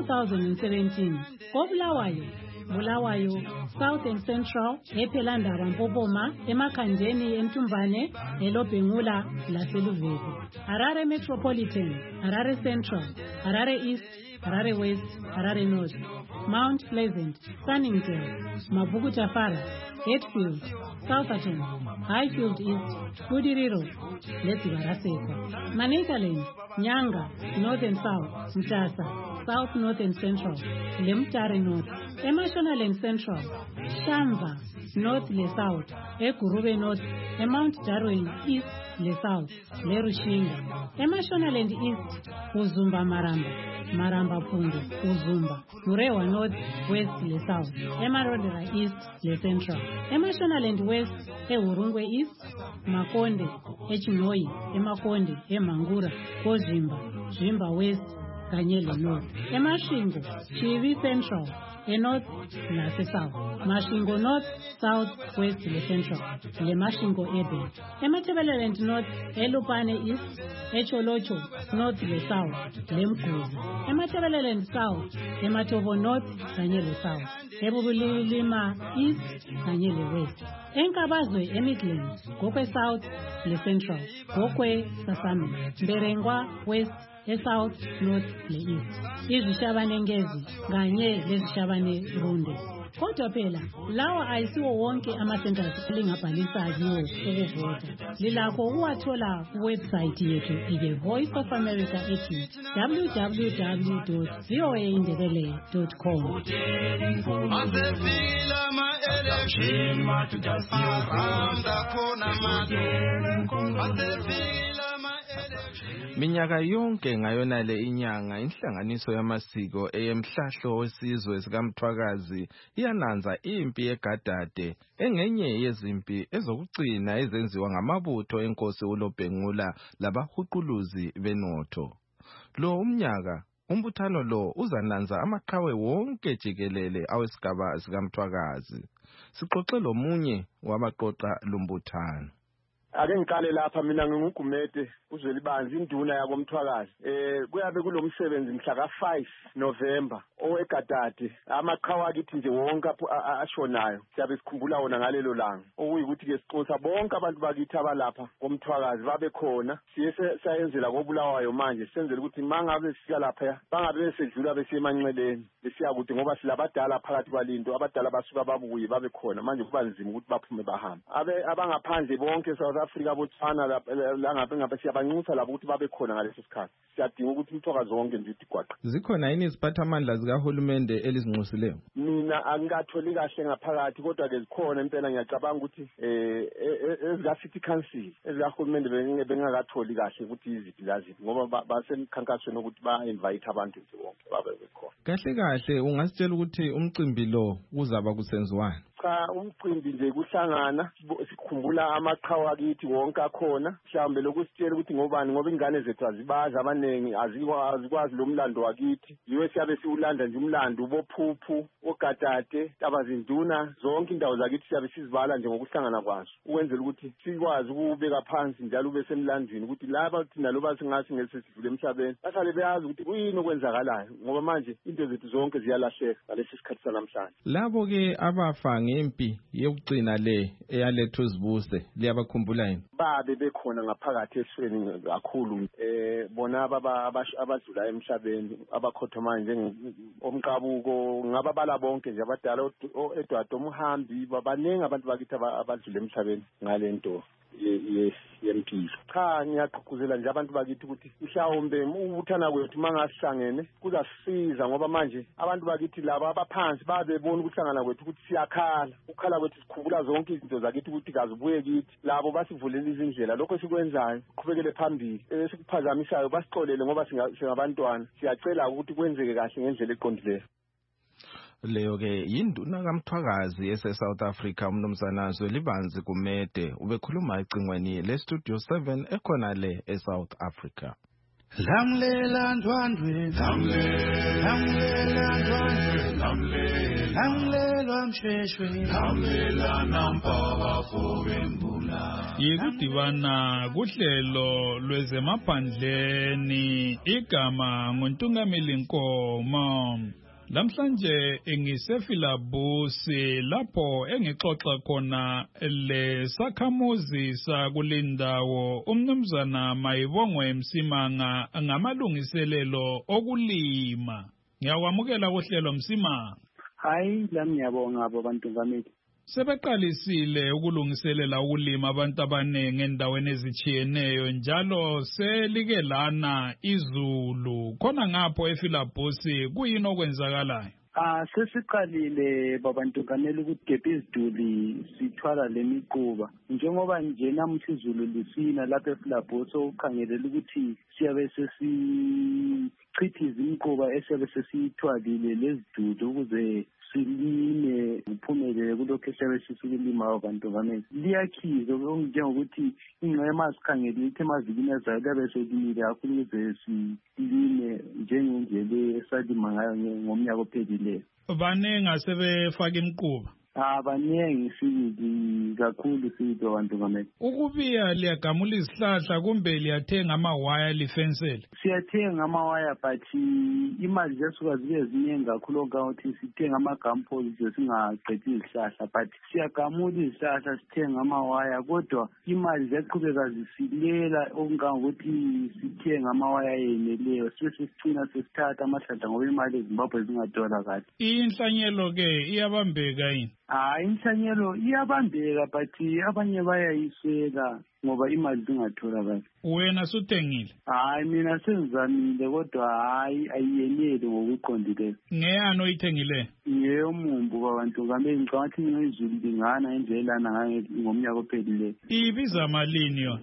2017 Bulawayo, South and Central, ePhelandaba Mpopoma, eMakhandeni, eMtumbane, eLobhengula, laseLuvezi. Harare Metropolitan, Harare Central, Harare East, Harare West, Harare North. Mount Pleasant, Sunningdale, Mabukuta Fara, Hatfield, Southerton, Highfield East, Budiriro, Lesibaraseko, Manikaland, Nyanga, North and South, Mtasa, South, North and Central, Lemtari North, Emashonaland Central, Shamba, North le South, Ekurube North, Mount Darwin East le South, Lerushinga, Emashonaland East, Uzumba Maramba, Maramba Pundu, Uzumba, Murewa North, West le South, Emarodera East le Central, Emashonaland West, Urungwe East, Makonde, Echinoi, Emakonde, Emangura, Kozimba, Zimba West, Kanyele North, Emashingo, Chivi Central, North nase South, Mashingo North, South, West le Central, le Mashingo Ebe, Ematebeleland North, Elupane East, Echolocho, North le South, Lemkuzi, Ematebeleland South, Ematovo North, Kanyele South, Ebubulima East, Kanyele West, Enkabazwe Midlands, Gokwe South, le Central, Gokwe Sasami, Berengwa West, South, North, le East. Izishabane ngezi, kanye lezishabane runde. Kodwa phela, lawa ayisiwo wonke ama-centers elingabhalisa kiwo ukuvota. Lilakho ukuwathola kuwebsite yethu iye Voice of America ethi www.voaindebele.com. Minyaka yonke ngayonale inyanga inhlanganiso yamasiko eyemhlahlo wesizwe sikaMthwakazi iyananza impi yegadade engenye yezimpi ezokugcina ezenziwa ngamabutho enkosi uLobhengula labahuquluzi benotho. Lo umnyaka umbuthano lo uzananza amaqhawe wonke jikelele awesigaba sikaMthwakazi. Sixoxe lomunye wabaqoqa lumbuthano. Ake ngiqale lapha mina ngingugumede uZwelibanzi induna yakoMthwakazi. Kuyabe kulomsebenzi mhla ka5 November owegadade amaqhawe akithi nje wonke ashonayo siyabe sikhumbula wona ngalelo langa. Okuyikuthi ke sixosa bonke abantu bakithi abalapha koMthwakazi babe khona siye sayenzela koBulawayo manje senzele ukuthi mangabe sifika lapha bangabe besedlula besemanceleni besiya kude ngoba silabadala phakathi kwalinto abadala basuka babuye babe khona manje kuba nzima ukuthi baphume bahambe. Abangaphandle bonke South Africa botsana la ngabe siyabanxusa labo ukuthi babe khona ngaleso sikhathi. Siyadinga ukuthi Mthwakazi wonke nje igwaqa. Zikhona yini iziphathamandla zikahulumende elizinxusileyo? Mina angikatholi kahle ngaphakathi kodwa ke zikhona impela ngiyacabanga ukuthi ezika City Council ezikahulumende bengakatholi kahle ukuthi iziphi laziphi ngoba basemkhankasweni ukuthi ba-invite abantu nje bonke babe bekhona. Kahle ungasitshela ukuthi umcimbi lo uzaba kusenziwani? Cha umcimbi nje kuhlangana sikhumbula amaqhawe akithi wonke akhona mhlawumbe lokusitshela ukuthi ngobani ngoba ingane zethu azibazi abanengi azikwazi lo mlando wakithi yiwe siyabe siwulanda nje umlando ubophuphu ogadade tabazinduna zonke indawo zakithi siyabe sizibala nje ngokuhlangana kwazo ukwenzela ukuthi sikwazi ukubeka phansi njalo ube semlandini ukuthi laba thina loba singasi ngesesidlule emhlabeni bahlale beyazi ukuthi kuyini okwenzakalayo ngoba manje into zethu zonke ziyalahleka ngalesi sikhathi sanamhlanje. Labo ke abafa ngempi yokugcina le eyalethwa uzibuse liyabakhumbula yini? Babe bekhona ngaphakathi esweni kakhulu bona abadlula emhlabeni abakhothoma nje omqabuko ngababala bonke nje abadala Edward Umhambi babaningi abantu bakithi abadlula emhlabeni ngalento yempilo. Cha ngiyaqhuzela nje abantu bakithi ukuthi mhlawumbe ubuthana kwethu mangasihlangene kuzasisiza ngoba manje abantu bakithi laba abaphansi babebona ukuhlangana kwethu ukuthi siyakhala ukhala kwethu sikhumbula zonke izinto zakithi ukuthi kazibuye kithi labo basivulela izindlela lokho sikwenzayo qhubekele phambili esikuphazamisayo basixolele ngoba singabantwana siyacela ukuthi kwenzeke kahle ngendlela eqondileyo. Leyo ke yinduna kaMthwakazi ese-South Africa umnumzana Zwelibanzi Gumede ubekhuluma ecingweni le-Studio 7 ekhona le e-South Africa. Lamlela ndwandwe lamlela msheshwe lamlela nampaba fobembula. Yikudibana kuhlelo lwezemaphandleni igama nguNtungameli Nkomo. Lamhlanje ngisefilabusi lapho engixoxa khona lesakhamuzi sakulindawo umnumzana Mayibongwe Msimanga ngamalungiselelo okulima. Ngiyakwamukela kuhlelo Msimanga. Hayi lami ngiyabonga abo bantu ngameli. Sebeqalisile ukulungiselela ukulima abantu abaningi endaweni ezichiyeneyo njalo selike lana izulu khona ngapho eFilabhosi kuyini okwenzakalayo? Sesiqalile babantu ngameli ukugebha iziduli sithwala lemiquba njengoba nje namuhla izulu lisina lapha eFilabhosi ukhangelela ukuthi siyabe sesichithiza imiquba esiyabe sesithwalile leziduli ukuze silime uphumelele kulokho esiyabe sisikulima abantu ngameli. Liyakhiza njengokuthi ingxema sikhangele ukuthi emavikini ezayo liyabe selimile kakhulu ukuze silime njengendlela esalima ngayo ngomnyaka ophelileyo. Banengi asebefaka imiquba? Abanengi sibili kakhulu sibili abantu ngameli. Ukubiya liyagamula izihlahla kumbe liyathenga amawaya lifensele? Siyathenga amawaya but imali zesuka zibe ziningi kakhulu ukuthi sithenga amagampoli nje singaqedi izihlahla but siyagamula izihlahla sithenga amawaya kodwa imali ziyaqhubeka zisilela okungangokuthi sithenga amawaya yeneleyo sesicina sesithatha amahlahla ngoba imali eZimbabwe zingatholakali. Inhlanyelo ke iyabambeka yini? Inhlanyelo iyabambeka but abanye bayayiswela ngoba imali zingatholakali. Wena suthengile? Mina sengizamile kodwa ayiyeneli ngokuqondileyo. Ngeyani oyithengileyo? Ngeyomumbu babantu ngameli ngicabanga ukuthi ngizulu lingana indlela ngayo ngomnyaka ophelileyo. Ibiza malini yona?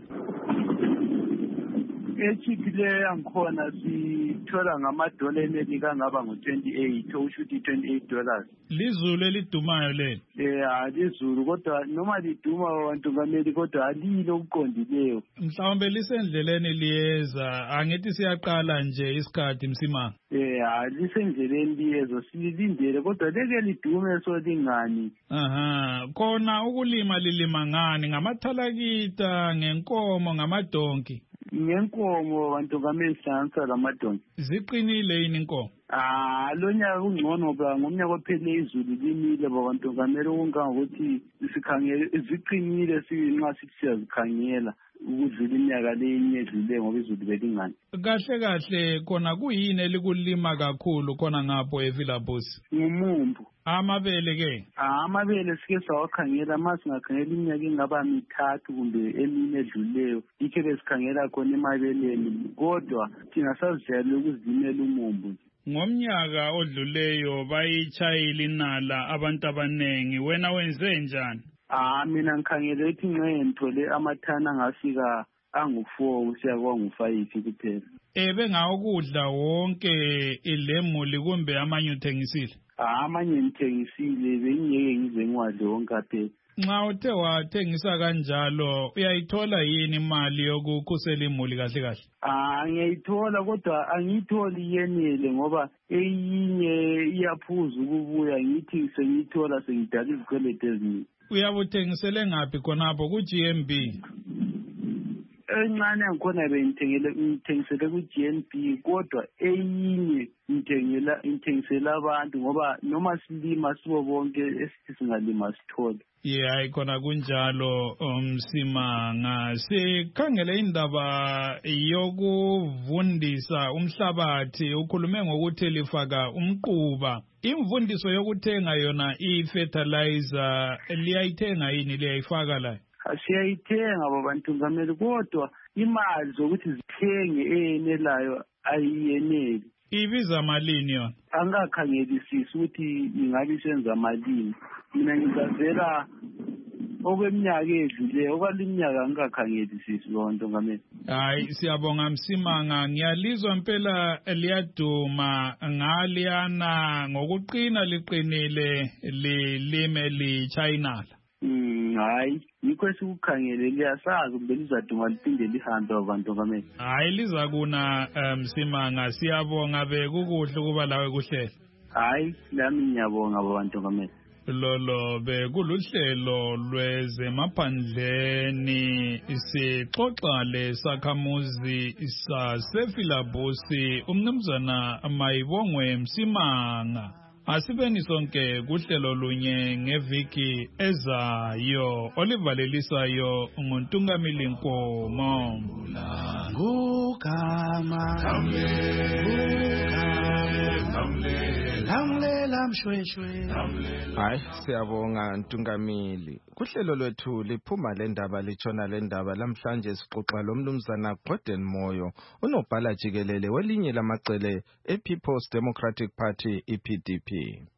Echiphileyo yangikhona sithola ngamadola eMelika angaba ngo-28 okusho ukuthi $28. Lizulu elidumayo leli? Lizulu kodwa noma liduma abantu ngameli kodwa alilo okuqondileyo. Mhlawumbe lisendleleni liyeza angithi siyaqala nje isikhathi Msimanga. Lisendleleni liyezo sililindele kodwa leke lidume so lingani. Khona ukulima lilima ngani ngamathalakita ngenkomo ngamadonki? Ngenkomo bantu ngameli hlanganisa lamadonki. Ziqinile yini inkomo? Lo nyaka kungcono ba ngomnyaka ophele izulu linile babantu ngameli okungangokuthi sikhangele ziqinile sinxa siyazikhangela ukudlula iminyaka lenye edlule ngoba izulu belingani. Kahle khona kuyini elikulima kakhulu khona ngapho eFilabhosi? Ngumumbu. Amabele ke? Amabele sike sawakhangela masingakhangela iminyaka ingaba 3 kumbe emine edluleyo ikhe besikhangela khona emabeleni kodwa thina sazijayele ukuzimela umumbu. Ngomnyaka odluleyo bayichayile inala abantu abanengi wena wenze njani? Mina ngikhangele ukuthi ngithole amathana angafika angu4 kusiya kwangu5 kuphela. Bengawukudla wonke ilemuli kumbe amanye uthengisile? Amanye ngithengisile bengiyeke ngize ngiwadle wonke phela. Nxa uthe wathengisa kanjalo uyayithola yini imali yokukhusela imuli kahle kahle? Ngiyayithola kodwa angiyitholi yenele ngoba eyinye iyaphuza ukubuya ngithi sengiyithola sengidala izikweleti eziningi. Uyabuthengisele ngaphi khonapho ku-GNB? Encane ngikhona ngithengisele ku-GNB kodwa eyinye ngithengisela abantu ngoba noma silima sibo bonke esithi singalima sithole. Hayi khona kunjalo Msimanga. Sikhangele indaba yokuvundisa umhlabathi ukhulume ngokuthi lifaka umquba. Imvundiso yokuthenga yona i-fertilizer liyayithenga yini liyayifaka la? Siyayithenga babantu ngameli kodwa imali zokuthi zithenge eyenelayo ayiyeneli. Ibiza malini yona? Angakhangelisisi ukuthi ingabe isenza malini. Mina ngizazela okweminyaka edluleyo okwaliminyaka angakhangelisisi lonto ngameli. Hayi siyabonga Msimanga ngiyalizwa impela liyaduma ngaliyana ngokuqina liqinile lilime lichayinala. Hayi yikho sikukhangele liyasazi kumbe lizaduma liphinde lihambe abantu ngameli. Hayi liza kuna Msimanga siyabonga bekukuhle kuba lawe kuhlela. Hayi lami ngiyabonga abantu ngameli. Lolo bekuluhlelo lwezemaphandleni sixoxa lesakhamuzi saseFilabhosi umnumzana Mayibongwe Msimanga. Asibeni sonke kuhlelo lunye ngeviki ezayo olivalelisayo nguNtungamili Nkomo. Ngugama lamlela mshweshwe. Hayi, siyabonga Ntungamili. Kuhlelo lwethu liphuma le ndaba litshona le ndaba lamhlanje sixoxa lo mnumzana Gordon Moyo, unobhala jikelele welinye lamacele ePeople's Democratic Party EPDP.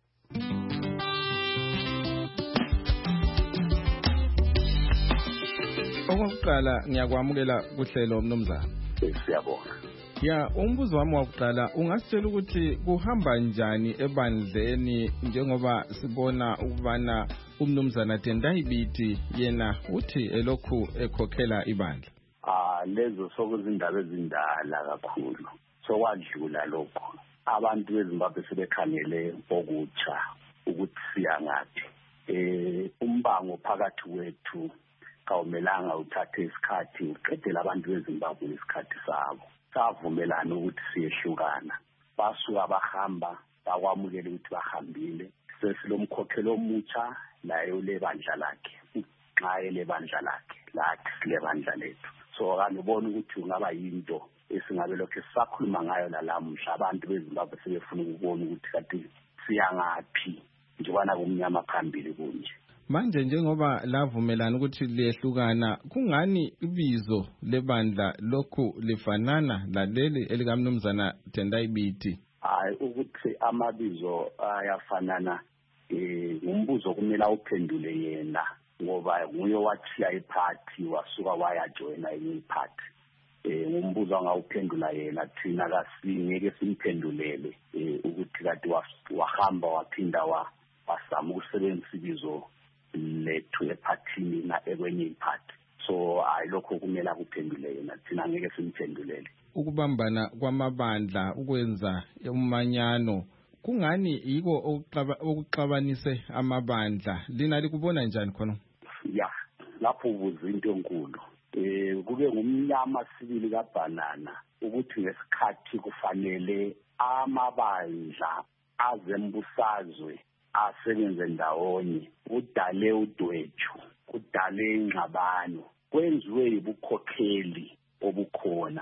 Okokuqala ngiyakwamukela kuhlelo mnumzana. Siyabonga. Ya, umbuzo wami wokuqala ungasitshela ukuthi kuhamba njani ebandleni njengoba sibona ukubana umnumzana Tendai Biti yena uthi elokhu ekhokhela ibandla. Lezo sokuzindaba ezindala kakhulu. Sokwadlula lokho. Abantu beZimbabwe sebekhangele okutsha ukuthi siya ngaphi. Umbango phakathi wethu kawumelanga uthathe isikhathi uqedela abantu beZimbabwe isikhathi sabo. Savumelana ukuthi siyehlukana. Basuka bahamba bakwamukela ukuthi bahambile. Sesilomkhokhelo omutsha naye ulebandla lakhe. Nxa elebandla lakhe lathi lebandla lethu. So kanibona ukuthi ungaba yinto esingabe lokho sisakhuluma ngayo lalamhla abantu beZimbabwe sebefuna ukubona ukuthi kanti siyangaphi njengana kumnyama phambili kunje. Manje njengoba lavumelana ukuthi liyehlukana, kungani ibizo lebandla lokhu lifanana laleli elikamnumzana Tendai Biti? Hayi, ukuthi amabizo ayafanana umbuzo kumele uphendule yena ngoba nguye wachiya iphathi wasuka wayajoina enye iphathi. Umbuzo angawuphendula yena thina kasingeke simphendulele ukuthi kade wahamba waphinda wasama ukusebenzisa ibizo lethu ephathini na ekwenye iphathi. So ayilokho kumele kuphendule yena thina ngeke simphendulele. Ukubambana kwamabandla ukwenza umanyano kungani yiko okuxabanise amabandla lina likubona njani khona? Ya, lapho ubuza into enkulu. Kube ngumnyama sibili kaBanana ukuthi ngesikhathi kufanele amabandla azembusazwe asebenze ndawonye, kudale udwethu, kudale ingxabano, kwenziwe ibukhokheli obukhona.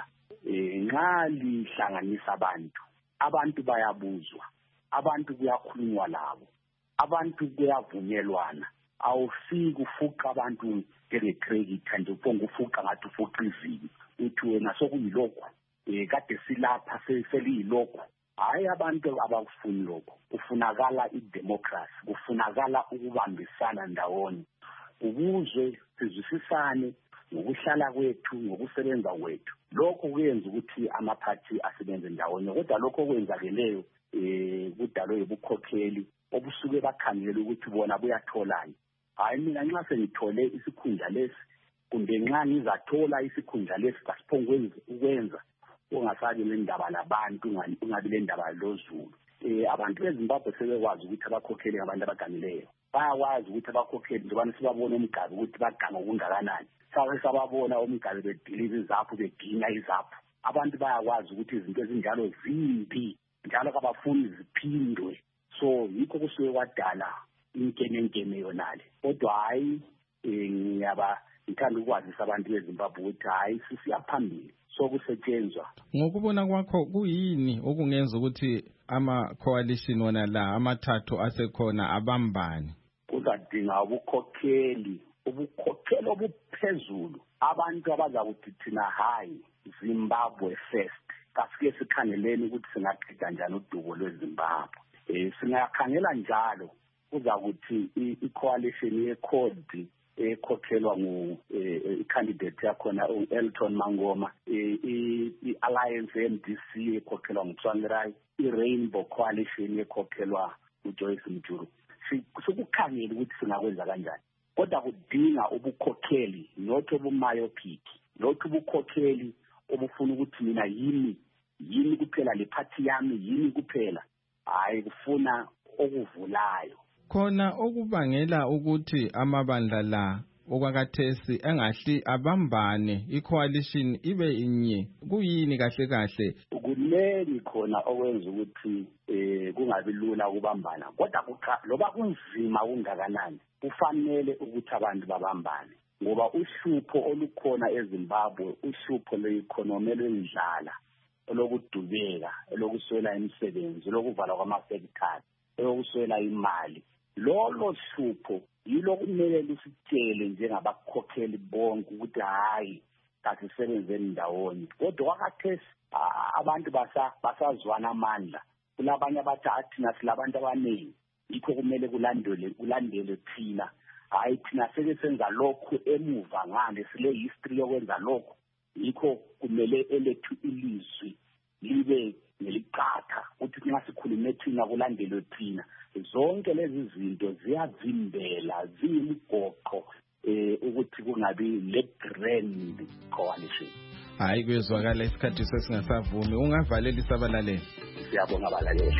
Nxa lihlanganisa abantu bayabuzwa, abantu kuyakhulunywa labo, abantu kuyavunyelwana. Awufiki ufuqa abantu ngecredit nje uphonga ufuqa ngathi ufuqa izibi uthi wena sokuyilokho kade silapha seliyilokho. Hayi, abantu abakufuni lokho. Kufunakala idemocracy, kufunakala ukubambisana ndawonye, ubuzwe sizwisisane ngokuhlala kwethu, ngokusebenza kwethu. Lokho kuyenza ukuthi amaphathi asebenze ndawonye. Kodwa lokho kwenzakeleyo kudalwe ubukhokheli obusuke bakhangela ukuthi bona buyatholana. Hayi, mina nxa sengithole isikhundla lesi kumbe nxa ngizathola isikhundla lesi kasiphonge ukwenza ungasabi lendaba labantu ungabi lendaba lozulu. Abantu beZimbabwe sebekwazi ukuthi abakhokheli abantu abaganileyo. Bayakwazi ukuthi abakhokheli njengoba sibabona umgabe ukuthi baganga okungakanani. Sababona umgabe bediliza izaphu beginya izaphu. Abantu bayakwazi ukuthi izinto ezinjalo zimbi njalo kabafuni ziphindwe. So yikho kusuke kwadala inkenenkene yonale. Kodwa hayi, ngithanda ukwazisa abantu beZimbabwe ukuthi hayi sisiyaphambili sokusetshenzwa. Ngokubona kwakho kuyini okungenza ukuthi ama-coalition wona la amathathu asekhona abambane? Kuzadinga ubukhokheli obuphezulu. Abantu abazakuthi thina hayi Zimbabwe first. Kasike sikhangeleni ukuthi singaqeda njani udubo lweZimbabwe. Singakhangela njalo kuzakuthi i-coalition ye-CORD ekhokhelwa i-candidate yakhona u-Elton Mangoma, i-Alliance MDC ekhokhelwa nguTsvangirai, i-Rainbow Coalition ekhokhelwa uJoyce Mjuru. Sikukhangela ukuthi singakwenza kanjani. Kodwa kudinga ubukhokheli, not obumyopic, not ubukhokheli obufuna ukuthi mina yini kuphela le party yami, yini kuphela. Hayi, kufuna okuvulayo. Khona okubangela ukuthi amabandla la okwakathesi engahli abambane i-coalition ibe inye, kuyini kahle kahle? Kuneni khona okwenza ukuthi kungabi lula ukubambana, kodwa loba kunzima kungakanani kufanele ukuthi abantu babambane, ngoba uhlupho olukhona eZimbabwe, uhlupho lwe-economy lwendlala elokudubeka, elokuswela imisebenzi, elokuvalwa kwamafektari, elokuswela imali. Lolo hlupho yilo kumele lusitshele njengabakhokheli bonke ukuthi hayi kasisebenzeni ndawonye. Kodwa kwakhathesi abantu basazwana amandla. Kulabanye abathi thina silabantu abaningi, yikho kumele kulandele thina. Hayi thina seke senza lokhu emuva ngale sile history yokwenza lokhu, yikho kumele elethu ilizwi libe neliqatha ukuthi thina sikhulume thina kulandelwe thina. Zonke lezi zinto ziyavimbela, ziyimigoqo ukuthi kungabi le grand coalition. Hayi kuyezwakala isikhathi sesingasavumi. Ungavalela isabalaleli. Siyabonga abalaleli.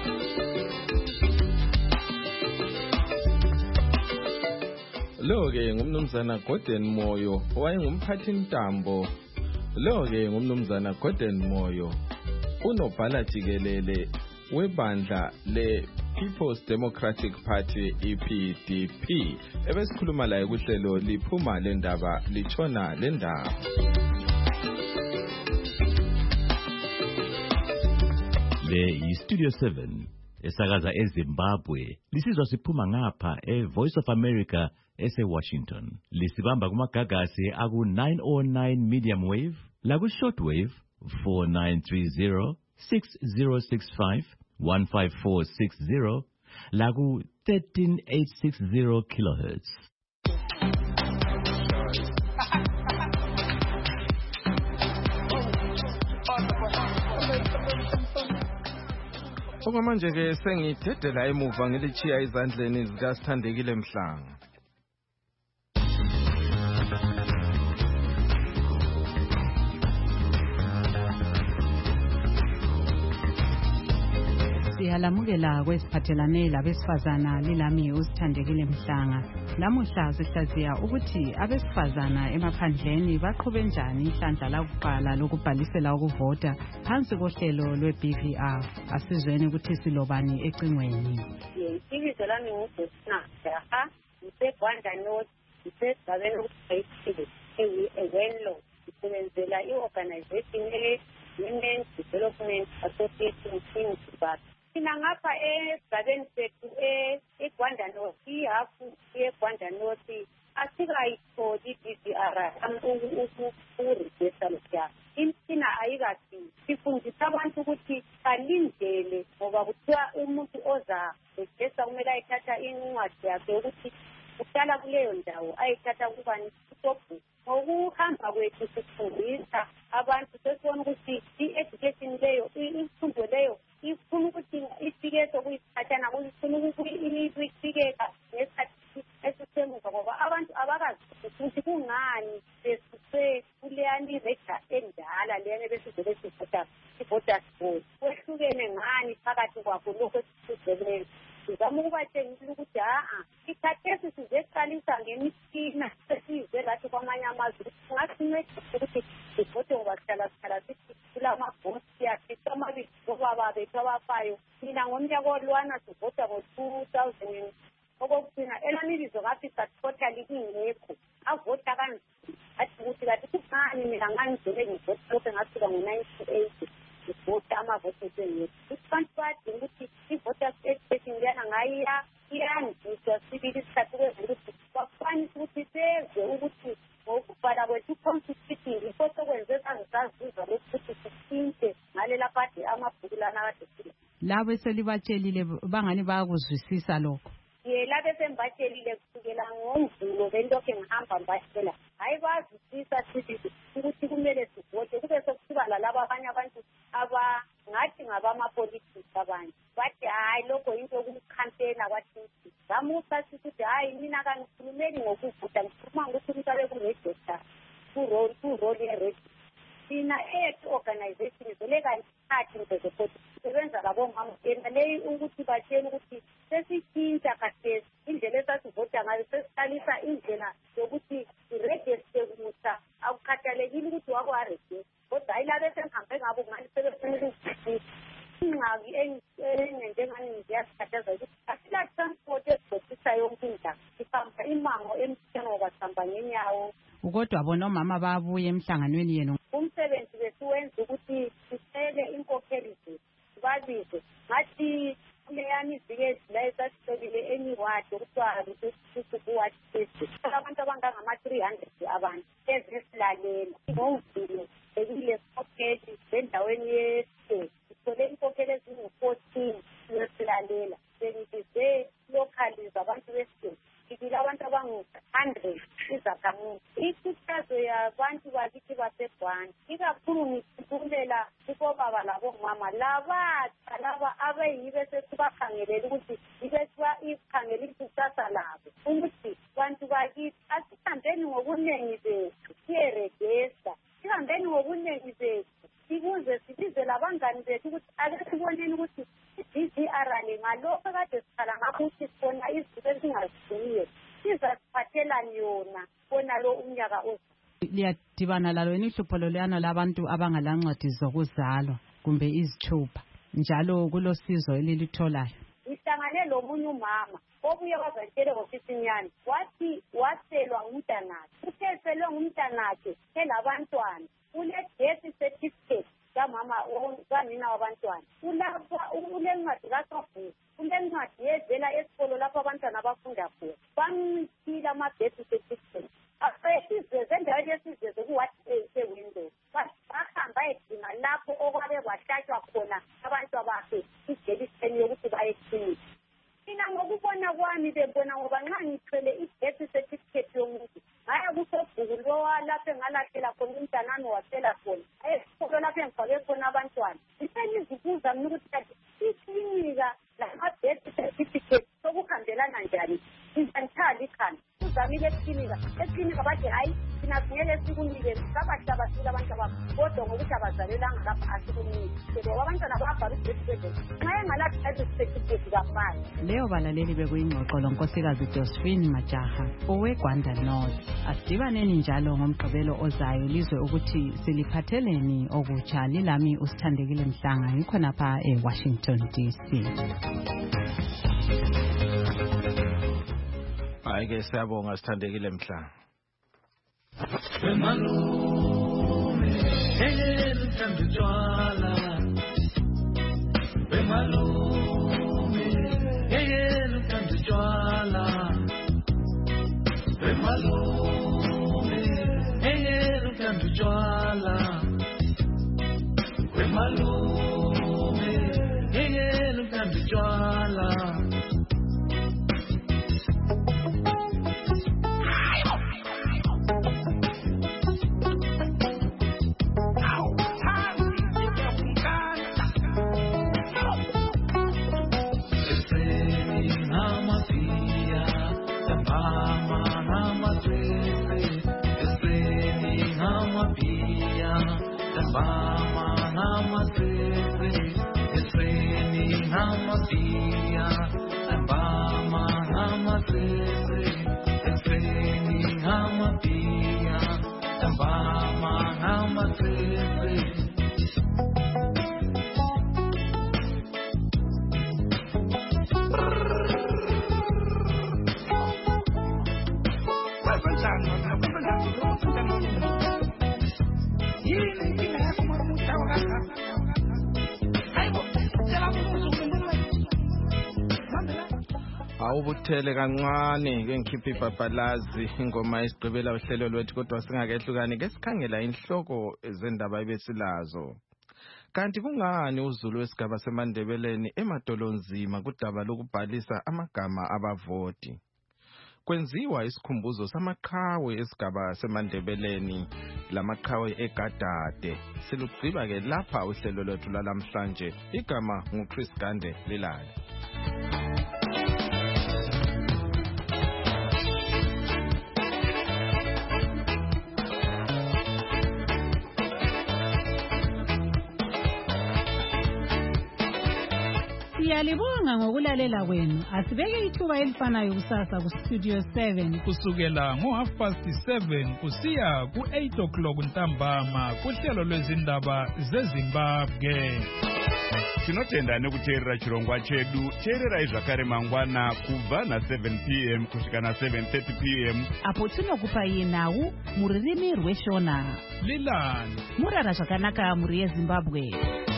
Lo-ke ngumnumzana Gordon Moyo owayengumphathintambo. Lo-ke ngumnumzana Gordon Moyo unobhala jikelele webandla le-People's Democratic Party EPDP. Ebesikhuluma laye kuhlelo liphuma le ndaba litshona le ndaba. Le yi-Studio 7 esakaza eZimbabwe. Lisizwa siphuma ngapha Voice of America ese-Washington. Lisibamba kumagagasi aku-909 medium wave, laku-shortwave 4930, 6065, 15460, laku-13860 kilohertz. Okwamanje-ke sengidedela emuva ngilichiya izandleni zikaSithandekile Mhlanga. Siyalamukela kwesiphathelane labesifazana lilami uSithandekile Mhlanga. Namuhla sihlaziya ukuthi abesifazana emaphandleni baqhube njani ihlandla lakuqala lokubhalisela ukuvota phansi kohlelo lwe-BVR. Asizweni ukuthi silobani ecingweni. Ibizo lami nguJosina Jaha, ngiseGwanda North, ngisesigabeni okuthiwa eWenlo, ngisebenzela i-organization Women Development Association in Zimbabwe. Thina ngapha esigabeni sethu eGwanda North, ihafu yeGwanda North asikayitholi i-BVR ukurejista lokhuya. Imithina ayikafiki. Sifundisa abantu ukuthi balindele ngoba kuthiwa umuntu oza rejista kumele ayithatha incwadi yakhe ukuthi uhlala kuleyo ndawo ayithatha kubani stophu. Ngokuhamba kwethu sifundisa abantu sesibona ukuthi i-education leyo, imfundo leyo ifuna ukuthi ifike sokuyiphathana, ifuna ukuyifikeka ngesikhathi esisemuva ngoba abantu abakazi ukuthi kungani besuse kuleyani rejista endala leyana besizobe sivota sibona. Kwehlukene ngani phakathi kwakho lokho esisizebele. Sizama ukubatshengisa ukuthi ikhathesi sizeqalisa ngemitshina sesiyize lathi kwamanye amazwe. Kungasincedisa ukuthi sivote ngoba sihlala sithi kulamabhosi afica amabili obaba bethu abafayo. Mina ngomnyaka olwana sivota ngo-2000 okokugcina elami ibizo ngafisa totally ingekho avota kanzima athi ukuthi kanti kungani mina ngangizele ngivota lokho ngasuka ngo-1980 ngivota amavoti esengekho abantu badinga ukuthi i-voters education leyana iyandiswa sibili isikhathi ukwenzela ukuthi bakwanise ukuthi bezwe ukuthi ngokubhala kwethu i-constitution yikho sokwenze sangisazuza lokhu ukuthi sisinte ngalela kade amabhuku lana kade sile. Labo selibatshelile bangani bayakuzwisisa lokho? Labe sembatshelile kusukela ngoMvulo belokhe ngihamba mbatshela. Hayi bazwisisa sithi ukuthi kumele sivote kube sokusiba lalabo abanye abantu ngathi ngabamapolitiki abanye. Bathi hayi lokho into yokumkhampena kwathi ngamusa sithi hayi mina kangikhulumeli ngokuvota ngikhuluma ngokuthi umuntu abe kurejista kurole yerejista. Thina organization vele kanti ngezopoti sebenza labomama leyi ukuthi batshela ukuthi sesitshintsha khathesi indlela esasivota ngayo, sesiqalisa indlela yokuthi irejiste kusa akukhathalekile ukuthi wakwarejista kodwa hayi labe sengihambe ngabo ngani sebefuna ukuzwisisa. Ingxaki enjengani ngiyasikhathaza ukuthi asila-transport ezigcotisa yonke indaba, sihamba imango emtheni ngoba sihamba ngenyawo. Kodwa bona omama babuye emhlanganweni yenu. Umsebenzi besiwenza ukuthi sicelile eniwadi ukuthiwa kuwadi test abantu abangangama-300 abantu ezisilalela ngomvilo ekile sikhokheli endaweni yesite sithole inkokheli ezingu-14 yosilalela sengibize lokhaliza abantu besite ibile abantu abangu-100 izakhamuzi ikhuthazo yabantu bakithi baseGwanda ikakhulu ngikhumbula kubobaba labomama labatsha laba abeyibe sesibakhangelela ukuthi ibe sikhangela ikusasa labo ukuthi bantu bakithi asihambeni ngobunengi bethu siyeregesta sihambeni ngobunengi bethu sikuze sibize labangani bethu ukuthi ake siboneni ukuthi i-DDR le ngalokho kade sikhala ngakho ukuthi sibona izinto ezingazidiniyo sizasiphathelani yona bona lo umnyaka liyadibana lalo yini ihlupho loluyana labantu abangalancwadi zokuzalwa kumbe izithupha njalo kulosizo elilitholayo? Ngihlangane lomunye umama obuye wazatshele ngofisinyana wathi waselwa ngumntanakhe utheselwe ngumntanakhe elabantwana ule-death certificate kamama kanina wabantwana ulencwadi kasobhuku ulencwadi yevela esikolo lapho abantwana abafunda khona bamnithile ama-death certificate esizeze endaweni yesizeze ku-WhatsApp bahamba edinga lapho okwabe kwahlatshwa khona abantu abakhe ijekiseni yokuthi bayeklinika. Mina ngokubona kwami bebona ngoba nxa ngithwele i-death certificate yomuntu ngaya kusobhuku lapho engalahlela khona umntanami wasela khona esikolo lapho engifake khona abantwana ngisengizibuza mina ukuthi kati iklinika lama-death certificate sokuhambelana njani ngizanithala ikhanda uzamile eklinika bathi hayi thina singeke sikunike sabahlabasile abantu abakho kodwa ngokuthi abazalelanga lapha asikunike ngoba abantwana babhala i-certificate nxa engalathi certificate kafani. Leyo balaleli bekuyingxoxo lonkosikazi Josephine Majaha oweGwanda North. Asidibaneni njalo ngomgqibelo ozayo lizwe ukuthi siliphatheleni okutsha. Lilami uSithandekile Mhlanga ngikhonapha eWashington DC. Ayike siyabonga Sithandekile Mhlanga. Bemalume engeke mthambe tshwala bemalume engeke mthambe tshwala bemalume engeke mthambe tshwala bemalume engeke mthambe tshwala. Awubuthele kancane ke ngikhipha ibhabhalazi ingoma isigqibela uhlelo lwethu kodwa singakehlukani ke sikhangela inhloko zendaba ebesilazo. Kanti kungani uZulu wesigaba seMandebeleni emadolonzima kudaba lokubhalisa amagama abavoti? Kwenziwa isikhumbuzo samaqhawe esigaba seMandebeleni lamaqhawe eGadade. Silugciba ke lapha uhlelo lwethu lalamhlanje. Igama nguChris Gande Lilali. Siyalibonga ngokulalela kwenu. Asibeke ithuba elifanayo kusasa kuStudio 7 kusukela ngo7:30 kusiya ku8 ntambama kuhlelo lwezindaba zeZimbabwe. Tinotenda nekuteerera chirongwa chedu. Teererai zvakare mangwana kubva na7 p.m. kusvika na7:30 p.m. apo tinokupai nhau muririmi rweShona. Lilani murara zvakanaka muri yeZimbabwe.